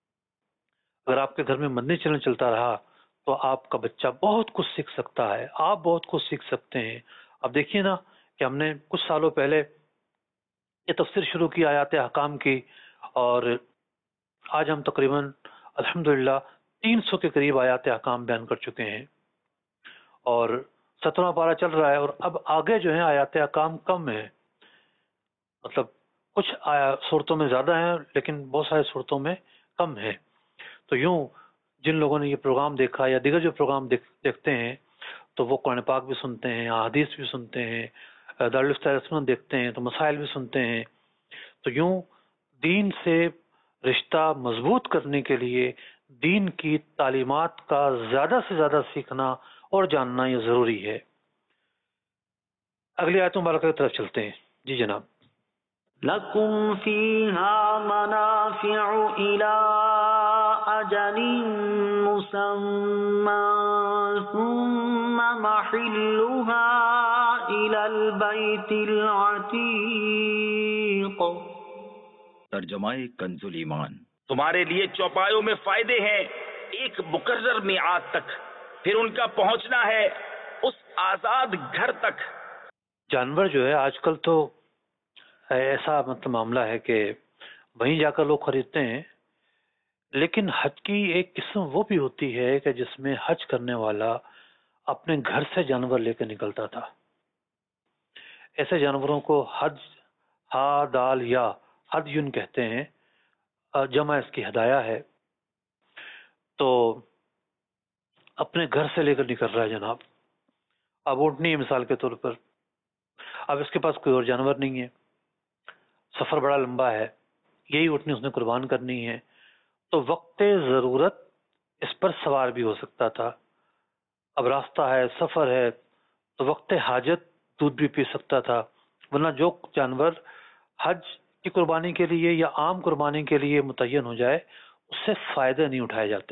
اگر آپ کے گھر میں مدنی چلن چلتا رہا تو آپ کا بچہ بہت کچھ سیکھ سکتا ہے، آپ بہت کچھ سیکھ سکتے ہیں۔ اب دیکھیے نا کہ ہم نے کچھ سالوں پہلے یہ تفسیر شروع کی آیات احکام کی، اور آج ہم تقریباً الحمدللہ تین سو کے قریب آیات احکام بیان کر چکے ہیں، اور سترواں پارہ چل رہا ہے، اور اب آگے جو ہیں آیات احکام کم ہیں، مطلب کچھ صورتوں میں زیادہ ہیں لیکن بہت سارے صورتوں میں کم ہیں۔ تو یوں جن لوگوں نے یہ پروگرام دیکھا یا دیگر جو پروگرام دیکھ دیکھتے ہیں تو وہ قرآن پاک بھی سنتے ہیں، حدیث بھی سنتے ہیں، دارالفتہ رسمن دیکھتے ہیں تو مسائل بھی سنتے ہیں. تو یوں دین سے رشتہ مضبوط کرنے کے لیے دین کی تعلیمات کا زیادہ سے زیادہ سیکھنا اور جاننا یہ ضروری ہے. اگلی آیت مبارکہ کی طرف چلتے ہیں. جی جناب. لَكُمْ فِيهَا مَنَافِعُ إِلَىٰ أَجَلٍ مُّسَمًّى ثُمَّ مَحِلُّهَا إِلَى الْبَيْتِ الْعَتِيقِ. ترجمہ کنز ایمان. تمہارے لیے چوپایوں میں فائدے ہیں ایک مقرر میعاد تک، پھر ان کا پہنچنا ہے اس آزاد گھر تک. جانور جو ہے آج کل تو ایسا مطلب معاملہ ہے کہ وہیں جا کر لوگ خریدتے ہیں، لیکن حج کی ایک قسم وہ بھی ہوتی ہے کہ جس میں حج کرنے والا اپنے گھر سے جانور لے کے نکلتا تھا. ایسے جانوروں کو حج ہا دال یا حد یون کہتے ہیں، جمع اس کی ہدایہ ہے. تو اپنے گھر سے لے کر نکل رہا ہے جناب. اب اونٹنی ہے مثال کے طور پر، اب اس کے پاس کوئی اور جانور نہیں ہے، سفر بڑا لمبا ہے، یہی اونٹنی اس نے قربان کرنی ہے، تو وقت ضرورت اس پر سوار بھی ہو سکتا تھا. اب راستہ ہے، سفر ہے، تو وقت حاجت دودھ بھی پی سکتا تھا. ورنہ جو جانور حج کی قربانی کے لیے یا عام قربانی کے لیے متعین ہو جائے اس سے فائدے نہیں اٹھائے جاتے،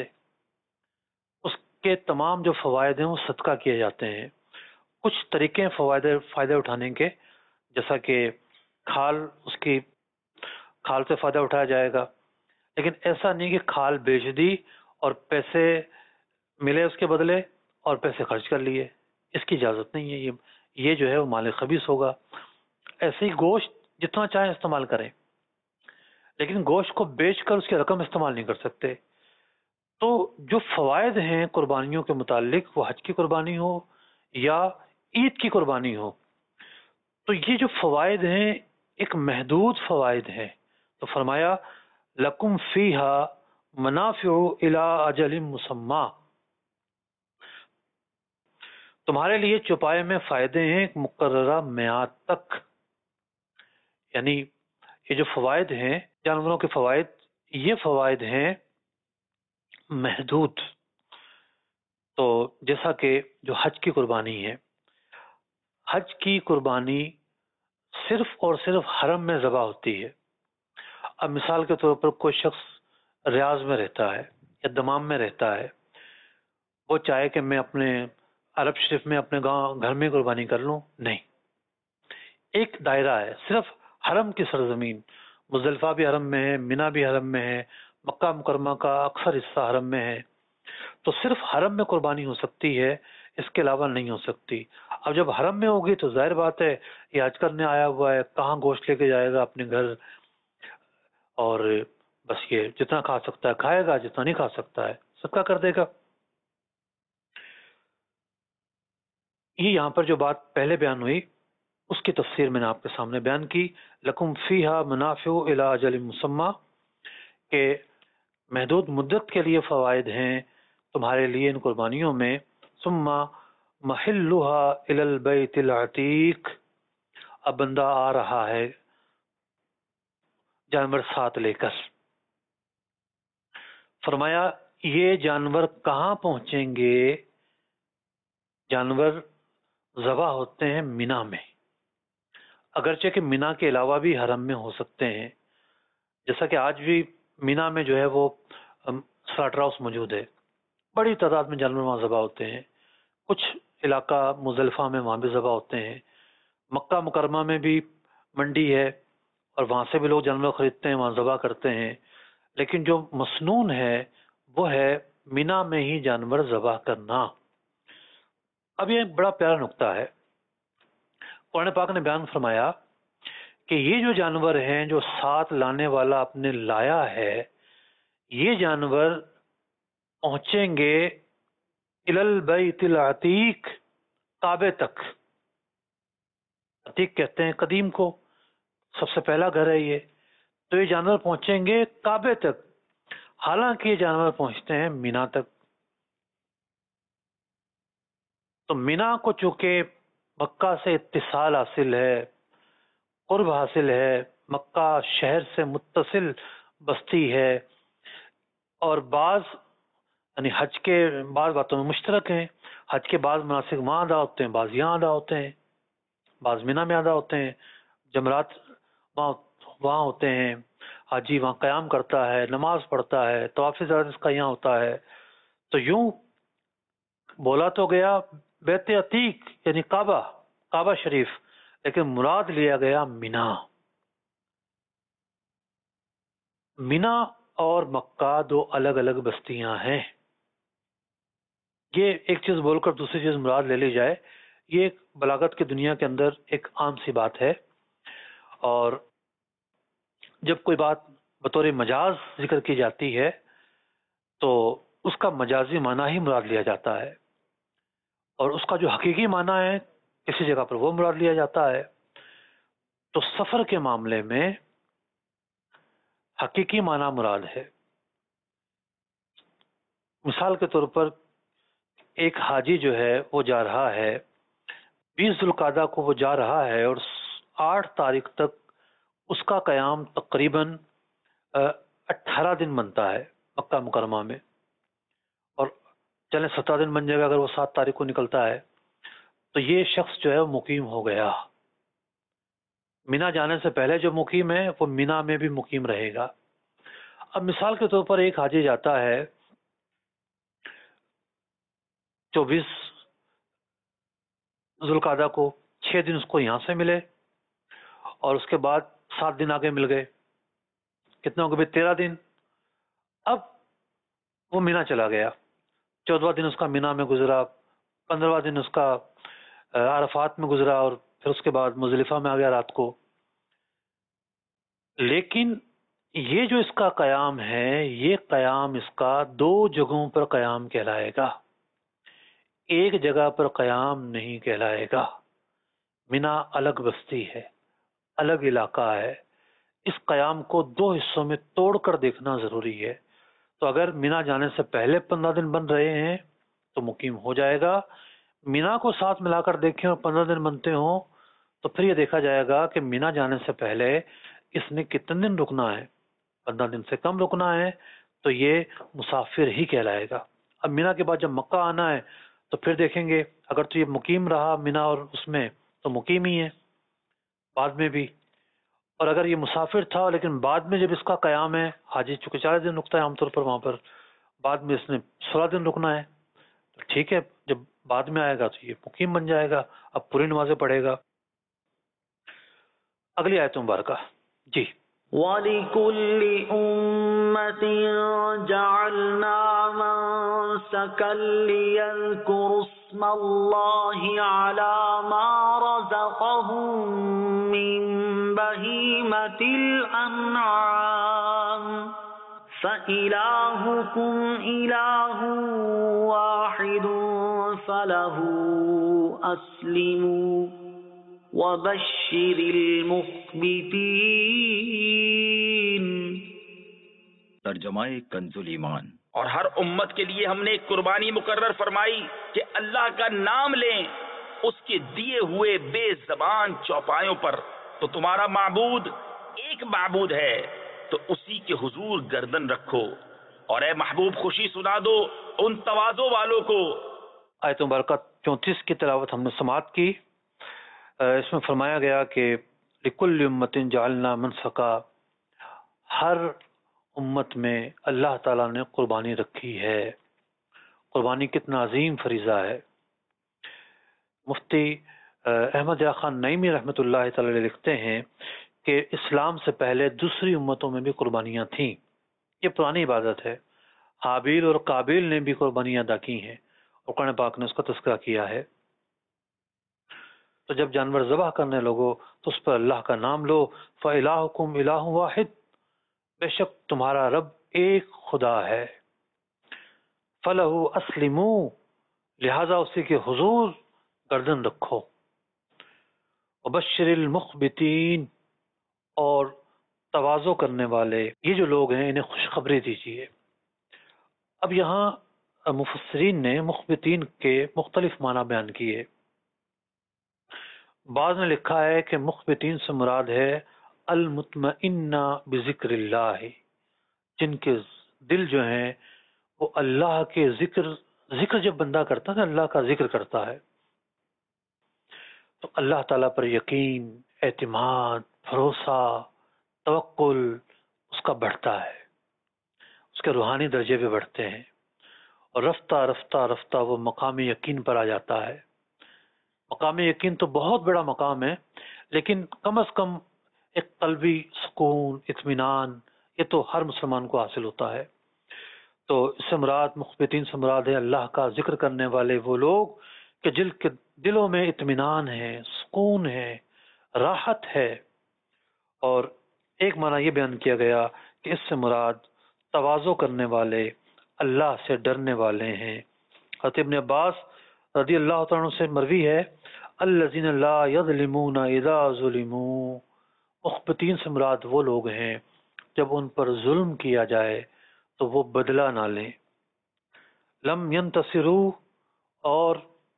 اس کے تمام جو فوائد ہیں وہ صدقہ کیے جاتے ہیں. کچھ طریقے ہیں فوائد فائدے اٹھانے کے، جیسا کہ کھال، اس کی کھال سے فائدہ اٹھایا جائے گا، لیکن ایسا نہیں کہ کھال بیچ دی اور پیسے ملے اس کے بدلے اور پیسے خرچ کر لیے. اس کی اجازت نہیں ہے. یہ یہ جو ہے وہ مال خبیث ہوگا. ایسے ہی گوشت جتنا چاہیں استعمال کریں، لیکن گوشت کو بیچ کر اس کی رقم استعمال نہیں کر سکتے. تو جو فوائد ہیں قربانیوں کے متعلق، وہ حج کی قربانی ہو یا عید کی قربانی ہو، تو یہ جو فوائد ہیں ایک محدود فوائد ہیں. تو فرمایا لَكُمْ فِيهَا مَنَافِعُ إِلَىٰ أَجَلٍ مُّسَمًّى، تمہارے لیے چوپائے میں فائدے ہیں ایک مقررہ میعاد تک. یعنی یہ جو فوائد ہیں جانوروں کے فوائد، یہ فوائد ہیں محدود. تو جیسا کہ جو حج کی قربانی ہے، حج کی قربانی صرف اور صرف حرم میں ذبح ہوتی ہے. اب مثال کے طور پر کوئی شخص ریاض میں رہتا ہے یا دمام میں رہتا ہے، وہ چاہے کہ میں اپنے عرب شریف میں اپنے گاؤں گھر میں قربانی کر لوں، نہیں. ایک دائرہ ہے، صرف حرم کی سرزمین، مزدلفہ بھی حرم میں ہے، منی بھی حرم میں ہے، مکہ مکرمہ کا اکثر حصہ حرم میں ہے. تو صرف حرم میں قربانی ہو سکتی ہے، اس کے علاوہ نہیں ہو سکتی. اب جب حرم میں ہوگی تو ظاہر بات ہے یہ حج کرنے آیا ہوا ہے، کہاں گوشت لے کے جائے گا اپنے گھر، اور بس یہ جتنا کھا سکتا ہے کھائے گا، جتنا نہیں کھا سکتا ہے صدقہ کر دے گا. یہ یہاں پر جو بات پہلے بیان ہوئی اس کی تفسیر میں نے آپ کے سامنے بیان کی. لَكُمْ فِيهَا مَنَافِعُ إِلَىٰ أَجَلٍ مُّسَمًّى، کہ محدود مدت کے لیے فوائد ہیں تمہارے لیے ان قربانیوں میں. ثُمَّ مَحِلُّهَا إِلَى الْبَيْتِ الْعَتِيقِ، اب بندہ آ رہا ہے جانور ساتھ لے کر. فرمایا یہ جانور کہاں پہنچیں گے؟ جانور ذبح ہوتے ہیں مینا میں، اگرچہ کہ مینا کے علاوہ بھی حرم میں ہو سکتے ہیں، جیسا کہ آج بھی مینا میں جو ہے وہ سلاٹر ہاؤس موجود ہے، بڑی تعداد میں جانور وہاں ذبح ہوتے ہیں. کچھ علاقہ مزدلفہ میں وہاں بھی ذبح ہوتے ہیں. مکہ مکرمہ میں بھی منڈی ہے اور وہاں سے بھی لوگ جانور خریدتے ہیں، وہاں ذبح کرتے ہیں. لیکن جو مسنون ہے وہ ہے مینا میں ہی جانور ذبح کرنا. اب یہ ایک بڑا پیارا نقطہ ہے. قرآن پاک نے بیان فرمایا کہ یہ جو جانور ہیں جو ساتھ لانے والا اپنے لایا ہے، یہ جانور پہنچیں گے الی البیت العتیق، کعبے تک. عتیق کہتے ہیں قدیم کو، سب سے پہلا گھر ہے یہ. تو یہ جانور پہنچیں گے کعبے تک، حالانکہ یہ جانور پہنچتے ہیں مینا تک. تو مینا کو چونکہ مکہ سے اتصال حاصل ہے، قرب حاصل ہے، مکہ شہر سے متصل بستی ہے، اور بعض یعنی حج کے بعض باتوں میں مشترک ہیں. حج کے بعض مناسک وہاں ادا ہوتے ہیں، بعض یہاں ادا ہوتے ہیں، بعض مینا میں ادا ہوتے ہیں، جمرات وہاں وہاں ہوتے ہیں، حاجی وہاں قیام کرتا ہے، نماز پڑھتا ہے، طواف زیارت اس کا یہاں ہوتا ہے. تو یوں بولا تو گیا بیت عتیق یعنی کعبہ کعبہ شریف، لیکن مراد لیا گیا مینا. مینا اور مکہ دو الگ الگ بستیاں ہیں. یہ ایک چیز بول کر دوسری چیز مراد لے لی جائے، یہ ایک بلاغت کی دنیا کے اندر ایک عام سی بات ہے. اور جب کوئی بات بطور مجاز ذکر کی جاتی ہے تو اس کا مجازی معنی ہی مراد لیا جاتا ہے، اور اس کا جو حقیقی معنی ہے کسی جگہ پر وہ مراد لیا جاتا ہے. تو سفر کے معاملے میں حقیقی معنی مراد ہے. مثال کے طور پر ایک حاجی جو ہے وہ جا رہا ہے، بیس ذوالقعدہ کو وہ جا رہا ہے، اور آٹھ تاریخ تک اس کا قیام تقریباً اٹھارہ دن بنتا ہے مکہ مکرمہ میں، اور چلیں سترہ دن بن جائے گا اگر وہ سات تاریخ کو نکلتا ہے. تو یہ شخص جو ہے وہ مقیم ہو گیا. مینا جانے سے پہلے جو مقیم ہے وہ مینا میں بھی مقیم رہے گا. اب مثال کے طور پر ایک حاجی جاتا ہے چوبیس ذوالقعدہ کو، چھ دن اس کو یہاں سے ملے اور اس کے بعد سات دن آگے مل گئے، کتنے ہو گئے؟ تیرہ دن. اب وہ مینا چلا گیا، چودواں دن اس کا مینا میں گزرا، پندرہواں دن اس کا عرفات میں گزرا، اور پھر اس کے بعد مزدلفہ میں آ گیا رات کو. لیکن یہ جو اس کا قیام ہے، یہ قیام اس کا دو جگہوں پر قیام کہلائے گا، ایک جگہ پر قیام نہیں کہلائے گا. مینا الگ بستی ہے، الگ علاقہ ہے. اس قیام کو دو حصوں میں توڑ کر دیکھنا ضروری ہے. تو اگر مینا جانے سے پہلے پندرہ دن بن رہے ہیں تو مقیم ہو جائے گا. مینا کو ساتھ ملا کر دیکھیں اور پندرہ دن بنتے ہوں تو پھر یہ دیکھا جائے گا کہ مینا جانے سے پہلے اس نے کتنے دن رکنا ہے. پندرہ دن سے کم رکنا ہے تو یہ مسافر ہی کہلائے گا. اب مینا کے بعد جب مکہ آنا ہے تو پھر دیکھیں گے اگر تو یہ مقیم رہا مینا اور اس میں تو مقیم ہی ہے بعد میں بھی، اور اگر یہ مسافر تھا لیکن بعد میں جب اس کا قیام ہے، حاجی چونکہ چالیس دن رکتا ہے عام طور پر وہاں پر، بعد میں اس نے سولہ دن رکنا ہے تو ٹھیک ہے، جب بعد میں آئے گا تو یہ مقیم بن جائے گا، اب پوری نمازیں پڑھے گا. اگلی آیت مبارکہ جی. وَلِكُلِّ أُمَّةٍ جَعَلْنَا مَنسَكًا لِيَذْكُرُوا اسْمَ اللَّهِ عَلَى مَا رَزَقَهُم مِّن بَهِيمَةِ الْأَنْعَامِ فَإِلَٰهُكُمْ إِلَٰهٌ وَاحِدٌ فَلَهُ أَسْلِمُوا وَبَشِّرِ الْمُخْبِتِينَ. ترجمہ کنز الایمان. اور ہر امت کے لیے ہم نے ایک قربانی مقرر فرمائی کہ اللہ کا نام لیں اس کے دیے ہوئے بے زبان چوپایوں پر. تو تمہارا معبود ایک معبود ہے تو اسی کے حضور گردن رکھو، اور اے محبوب خوشی سنا دو ان تواضع والوں کو. آیت مبارکہ چونتیس کی تلاوت ہم نے سماعت کی. اس میں فرمایا گیا کہ لکل امت جعلنا منسکا، ہر امت میں اللہ تعالیٰ نے قربانی رکھی ہے. قربانی کتنا عظیم فریضہ ہے. مفتی احمد یا خان نعیمی رحمۃ اللہ تعالی علیہ لکھتے ہیں کہ اسلام سے پہلے دوسری امتوں میں بھی قربانیاں تھیں. یہ پرانی عبادت ہے. حابیل اور قابیل نے بھی قربانیاں ادا کی ہیں اور قرآن پاک نے اس کا تذکرہ کیا ہے. تو جب جانور ذبح کرنے لوگو تو اس پر اللہ کا نام لو. فَإِلَٰهُكُمْ إِلَٰهٌ وَاحِدٌ، بے شک تمہارا رب ایک خدا ہے. فَلَهُ أَسْلِمُوا، لہذا اسی کے حضور گردن رکھو. وَبَشِّرِ الْمُخْبِتِينَ، اور تواضع کرنے والے یہ جو لوگ ہیں انہیں خوشخبری دیجیے. اب یہاں مفسرین نے مخبتین کے مختلف معنی بیان کیے. بعض نے لکھا ہے کہ مخبتین سے مراد ہے المطمئنہ بذکر اللہ، جن کے دل جو ہیں وہ اللہ کے ذکر ذکر جب بندہ کرتا ہے نا، اللہ کا ذکر کرتا ہے تو اللہ تعالیٰ پر یقین، اعتماد، بھروسہ، توکل اس کا بڑھتا ہے، اس کے روحانی درجے پہ بڑھتے ہیں، اور رفتہ رفتہ رفتہ وہ مقام یقین پر آ جاتا ہے۔ مقام یقین تو بہت بڑا مقام ہے، لیکن کم از کم ایک قلبی سکون، اطمینان، یہ تو ہر مسلمان کو حاصل ہوتا ہے۔ تو اس سے مراد، مخبتین سے مراد ہے اللہ کا ذکر کرنے والے وہ لوگ کہ جن کے دلوں میں اطمینان ہے، سکون ہے، راحت ہے۔ اور ایک معنی یہ بیان کیا گیا کہ اس سے مراد تواضع کرنے والے، اللہ سے ڈرنے والے ہیں۔ حضرت ابن عباس رضی اللہ تعالیٰ عنہ سے مروی ہے، الذین لا یظلمون اذا ظلموا، مخبتین سے مراد وہ لوگ ہیں جب ان پر ظلم کیا جائے تو وہ بدلہ نہ لیں، لم ینتصروا، اور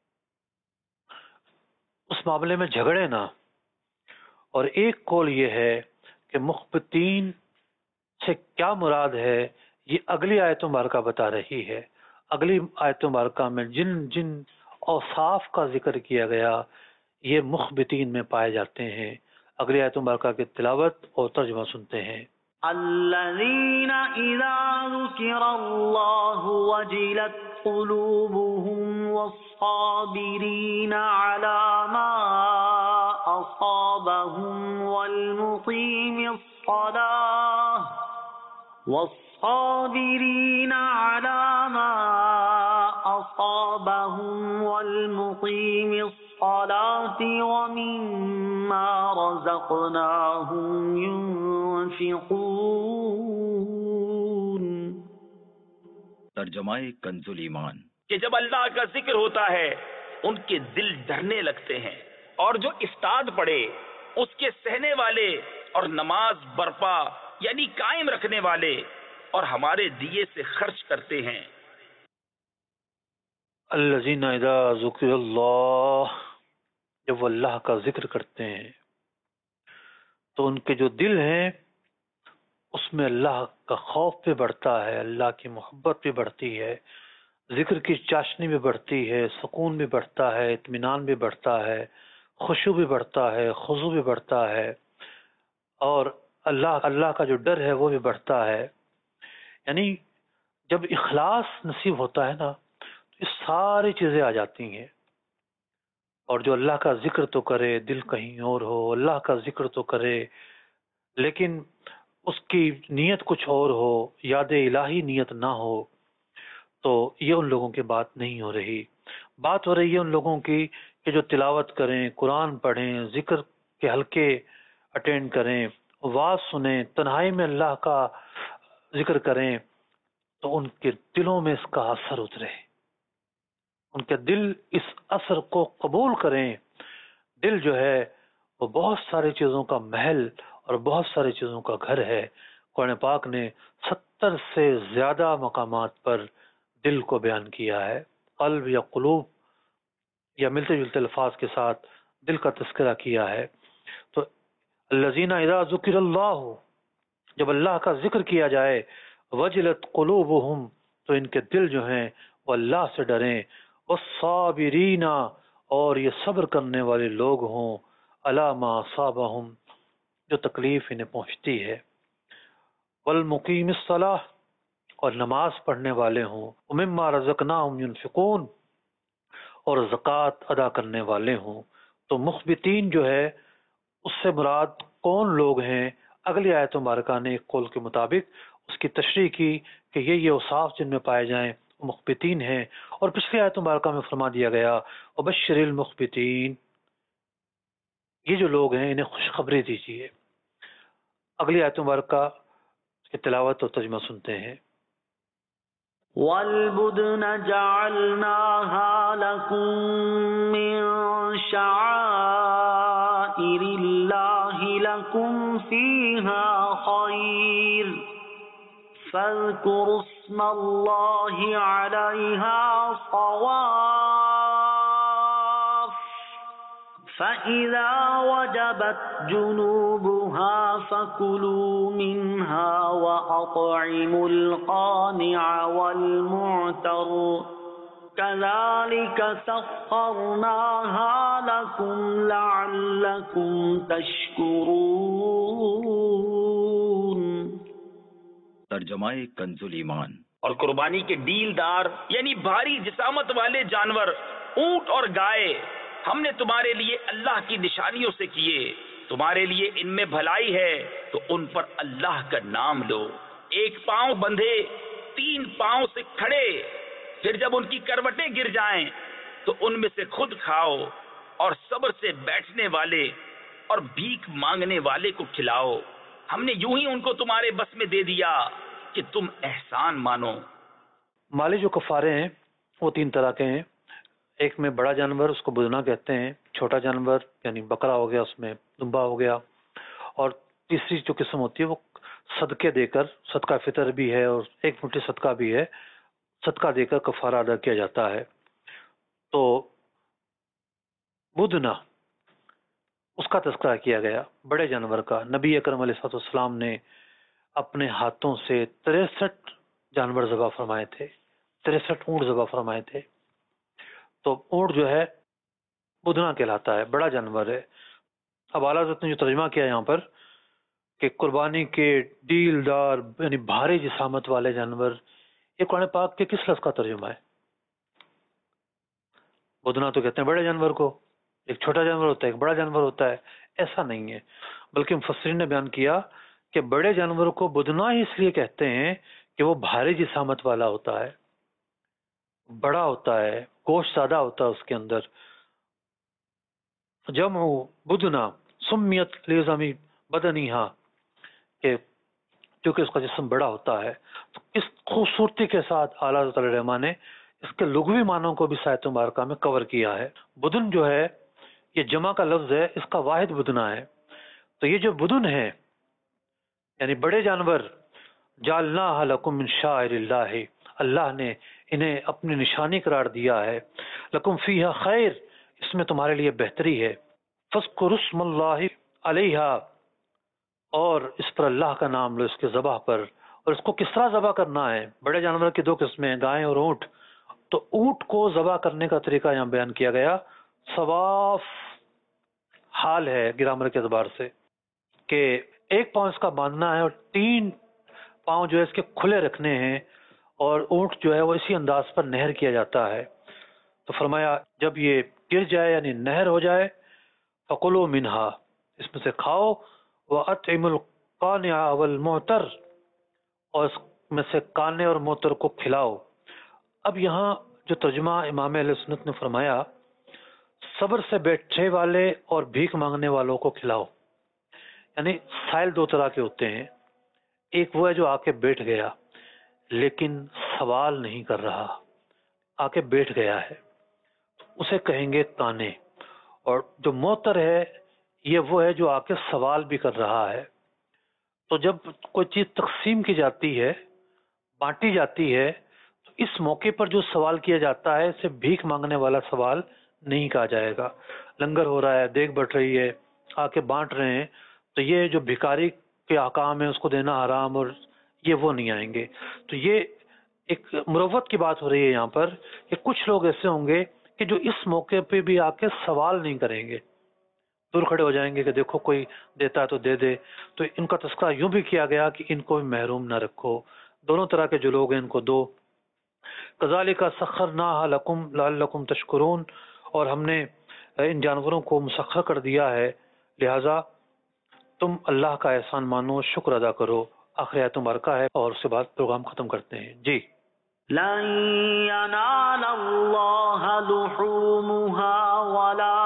اس معاملے میں جھگڑے نہ۔ اور ایک قول یہ ہے کہ مخبتین سے کیا مراد ہے، یہ اگلی آیت مبارکہ بتا رہی ہے۔ اگلی آیت مبارکہ میں جن جن اوصاف کا ذکر کیا گیا یہ مخبتین میں پائے جاتے ہیں۔ اگلی آیت مبارکہ کی تلاوت اور ترجمہ سنتے ہیں۔ الذين إذا ذكر الله وجلت قلوبهم والصابرين على ما أصابهم والمقيم الصلاة والصابرين على ما أصابهم والمقيم الصلاة ومما رزقناهم ينفقون۔ ترجمہ کنز الایمان۔ کہ جب اللہ کا ذکر ہوتا ہے ان کے دل ڈرنے لگتے ہیں، اور جو استاد پڑے اس کے سہنے والے، اور نماز برپا یعنی قائم رکھنے والے، اور ہمارے دیے سے خرچ کرتے ہیں۔ الذین اذا ذکر اللہ، جب وہ اللہ کا ذکر کرتے ہیں تو ان کے جو دل ہیں اس میں اللہ کا خوف بھی بڑھتا ہے، اللہ کی محبت بھی بڑھتی ہے، ذکر کی چاشنی بھی بڑھتی ہے، سکون بھی بڑھتا ہے، اطمینان بھی بڑھتا ہے، خشوع بھی بڑھتا ہے، خضوع بھی بڑھتا ہے، اور اللہ اللہ کا جو ڈر ہے وہ بھی بڑھتا ہے۔ یعنی جب اخلاص نصیب ہوتا ہے نا تو یہ ساری چیزیں آ جاتی ہیں۔ اور جو اللہ کا ذکر تو کرے، دل کہیں اور ہو، اللہ کا ذکر تو کرے لیکن اس کی نیت کچھ اور ہو، یاد الہی نیت نہ ہو، تو یہ ان لوگوں کی بات نہیں ہو رہی۔ بات ہو رہی ہے ان لوگوں کی کہ جو تلاوت کریں، قرآن پڑھیں، ذکر کے حلقے اٹینڈ کریں، واز سنیں، تنہائی میں اللہ کا ذکر کریں، تو ان کے دلوں میں اس کا اثر اترے، ان کے دل اس اثر کو قبول کریں۔ دل جو ہے وہ بہت ساری چیزوں کا محل اور بہت ساری چیزوں کا گھر ہے۔ قرآن پاک نے ستر سے زیادہ مقامات پر دل کو بیان کیا ہے، قلب یا قلوب یا ملتے جلتے الفاظ کے ساتھ دل کا تذکرہ کیا ہے۔ تو الذین اذا ذکر اللہ، جب اللہ کا ذکر کیا جائے، وجلت قلوبہم، تو ان کے دل جو ہیں وہ اللہ سے ڈریں، والصابرین، اور یہ صبر کرنے والے لوگ ہوں، علی ما اصابہم، جو تکلیف انہیں پہنچتی ہے، والمقیم الصلاۃ، اور نماز پڑھنے والے ہوں، ومما رزقناہم ينفقون، اور زکوٰۃ ادا کرنے والے ہوں۔ تو مخبتین جو ہے اس سے مراد کون لوگ ہیں؟ اگلی آیت مبارکہ نے ایک قول کے مطابق اس کی تشریح کی کہ یہ یہ اوصاف جن میں پائے جائیں وہ مخبتین ہیں، اور پچھلی آیت مبارکہ میں فرما دیا گیا وبشر المخبتین، یہ جو لوگ ہیں انہیں خوشخبری دیجیے۔ اگلی آیت مبارکہ کی تلاوت اور ترجمہ سنتے ہیں۔ والبدن جعلناها لكم من شعائر الله لكم فيها خير فاذكروا اسم الله عليها صواف فإذا وجبت جنوبها فكلوا منها وأطعموا القانع والمعتر كذلك سخرناها لكم لعلكم تشکرون۔ ترجمہ کنز الایمان۔ اور قربانی کے ڈیل دار یعنی بھاری جسامت والے جانور اونٹ اور گائے ہم نے تمہارے لیے اللہ کی نشانیوں سے کیے، تمہارے لیے ان میں بھلائی ہے تو ان پر اللہ کا نام لو، ایک پاؤں بندھے تین پاؤں سے کھڑے، پھر جب ان کی کروٹیں گر جائیں تو ان میں سے خود کھاؤ اور صبر سے بیٹھنے والے اور بھیک مانگنے والے کو کھلاؤ، ہم نے یوں ہی ان کو تمہارے بس میں دے دیا کہ تم احسان مانو۔ مالی جو کفارے ہیں وہ تین طرح کے ہیں، ایک میں بڑا جانور اس کو بدنا کہتے ہیں، چھوٹا جانور یعنی بکرا ہو گیا، اس میں دمبا ہو گیا، اور تیسری جو قسم ہوتی ہے وہ صدقے دے کر، صدقہ فطر بھی ہے اور ایک مٹھی صدقہ بھی ہے، صدقہ دے کر کفارہ ادا کیا جاتا ہے۔ تو بدنا اس کا تذکرہ کیا گیا، بڑے جانور کا۔ نبی اکرم علیہ الصلوۃ والسلام نے اپنے ہاتھوں سے تریسٹھ جانور ذبح فرمائے تھے، تریسٹھ اونٹ ذبح فرمائے تھے۔ تو اونٹ جو ہے بدنا کہلاتا ہے، بڑا جانور ہے۔ اب اعلیٰ حضرت نے جو ترجمہ کیا یہاں پر کہ قربانی کے ڈیل دار یعنی بھاری جسامت والے جانور، یہ قرآن پاک کے کس لفظ کا ترجمہ ہے؟ بدنا تو کہتے ہیں بڑے جانور کو، ایک چھوٹا جانور ہوتا ہے ایک بڑا جانور ہوتا ہے، ایسا نہیں ہے، بلکہ مفسرین نے بیان کیا کہ بڑے جانور کو بدنا ہی اس لیے کہتے ہیں کہ وہ بھاری جسامت والا ہوتا ہے، بڑا ہوتا ہے، گوشت زیادہ ہوتا ہے اس کے اندر۔ جمع بدنا سمیت لیزمی بدنیہا، کہ کیونکہ اس کا جسم بڑا ہوتا ہے۔ تو اس خوبصورتی کے ساتھ اعلیٰ حضرت علیہ الرحمٰ نے اس کے لغوی معنوں کو بھی آیت مبارکہ میں کور کیا ہے۔ بدن جو ہے یہ جمع کا لفظ ہے، اس کا واحد بدنا ہے۔ تو یہ جو بدن ہے یعنی بڑے جانور، جعلناها لکم من شعائر اللہ، اللہ نے انہیں اپنی نشانی قرار دیا ہے۔ لکم فیہا خیر، اس میں تمہارے لیے بہتری ہے۔ فاذکروا اسم اللہ علیہا، اور اس پر اللہ کا نام لو اس کے ذبح پر۔ اور اس کو کس طرح ذبح کرنا ہے؟ بڑے جانور کی دو قسمیں ہیں، گائے اور اونٹ۔ تو اونٹ کو ذبح کرنے کا طریقہ یہاں بیان کیا گیا، صواف حال ہے گرامر کے اعتبار سے، کہ ایک پاؤں اس کا باندھنا ہے اور تین پاؤں جو ہے اس کے کھلے رکھنے ہیں، اور اونٹ جو ہے وہ اسی انداز پر نہر کیا جاتا ہے۔ تو فرمایا جب یہ گر جائے یعنی نہر ہو جائے، فَقُلُوا مِنْهَا، اس میں سے کھاؤ، وَأَطْعِمُوا الْقَانِعَ وَالْمُعْتَرَ، اور اس میں سے کانے اور معتر کو کھلاؤ۔ اب یہاں جو ترجمہ امام اہل سنت نے فرمایا، صبر سے بیٹھے والے اور بھیک مانگنے والوں کو کھلاؤ، یعنی سائل دو طرح کے ہوتے ہیں، ایک وہ ہے جو آ کے بیٹھ گیا لیکن سوال نہیں کر رہا، آ کے بیٹھ گیا ہے، اسے کہیں گے کانے، اور جو معتر ہے یہ وہ ہے جو آ کے سوال بھی کر رہا ہے۔ تو جب کوئی چیز تقسیم کی جاتی ہے، بانٹی جاتی ہے، تو اس موقع پر جو سوال کیا جاتا ہے اسے بھیک مانگنے والا سوال نہیں کہا جائے گا۔ لنگر ہو رہا ہے، دیگ بٹ رہی ہے، آ کے بانٹ رہے ہیں، تو یہ جو بھکاری کے احکام ہیں اس کو دینا حرام، اور یہ وہ نہیں آئیں گے۔ تو یہ ایک مروت کی بات ہو رہی ہے یہاں پر کہ کچھ لوگ ایسے ہوں گے کہ جو اس موقع پہ بھی آ کے سوال نہیں کریں گے، دور کھڑے ہو جائیں گے کہ دیکھو کوئی دیتا ہے تو دے دے۔ تو ان کا تذکرہ یوں بھی کیا گیا کہ ان کو بھی محروم نہ رکھو، دونوں طرح کے جو لوگ ہیں ان کو دو۔ کذالک سخرناها لکم لعلکم تشکرون، اور ہم نے ان جانوروں کو مسخر کر دیا ہے لہذا تم اللہ کا احسان مانو، شکر ادا کرو۔ آخر آیت مبارکہ ہے اور اس کے بعد پروگرام ختم کرتے ہیں۔ جی لن ينال الله لحومها ولا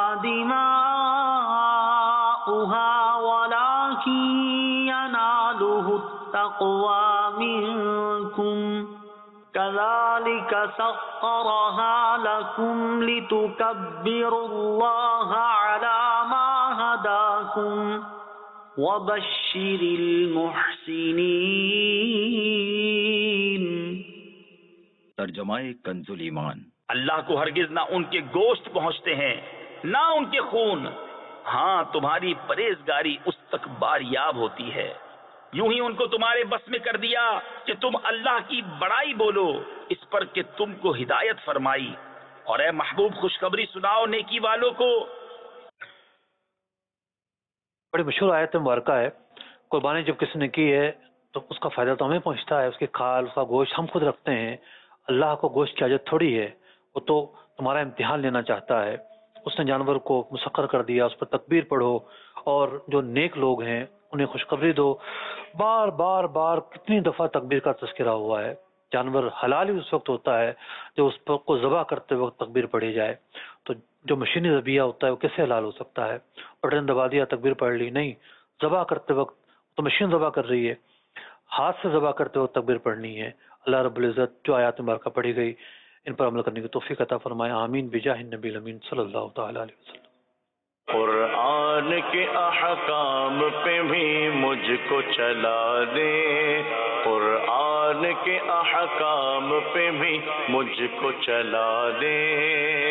دماؤها ولكن يناله التقوى منكم كذلك سخرها لكم لتكبروا الله على ما هداكم وبشر المحسنين۔ ترجمہ کنز الایمان۔ اللہ کو ہرگز نہ ان کے گوشت پہنچتے ہیں نہ ان کے خون. ہاں تمہاری پرہیزگاری اس تک باریاب ہوتی ہے. یوں ہی ان کو تمہارے بس میں کر دیا کہ تم اللہ کی بڑائی بولو اس پر کہ تم کو ہدایت فرمائی. اور اے محبوب خوشخبری سناؤ نیکی والوں کو. بڑی مشہور آیت مبارکہ ہے. قربانی جب کسی نے کی ہے تو اس کا فائدہ تو ہمیں پہنچتا ہے، اس کی کھال، اس کا گوشت ہم خود رکھتے ہیں. اللہ کو گوشت کی حاجت تھوڑی ہے، وہ تو تمہارا امتحان لینا چاہتا ہے. اس نے جانور کو مسخر کر دیا، اس پر تکبیر پڑھو اور جو نیک لوگ ہیں انہیں خوشخبری دو. بار بار بار کتنی دفعہ تکبیر کا تذکرہ ہوا ہے. جانور حلال ہی اس وقت ہوتا ہے جو اس پر کو ذبح کرتے وقت تکبیر پڑھی جائے. تو جو مشینی ذبیحہ ہوتا ہے وہ کیسے حلال ہو سکتا ہے؟ بٹن دبا دیا تکبیر پڑھ لی، نہیں. ذبح کرتے وقت تو مشین ذبح کر رہی ہے، ہاتھ سے ذبح کرتے وقت تکبیر پڑھنی ہے. اللہ رب العزت جو آیات مبارکہ پڑھی گئی ان پر عمل کرنے کی توفیق عطا فرمائے. آمین بجاہ النبی الامین صلی اللہ تعالی علیہ وسلم. قرآن کے احکام پہ بھی مجھ کو چلا دے، قرآن کے احکام پہ بھی مجھ کو چلا دے.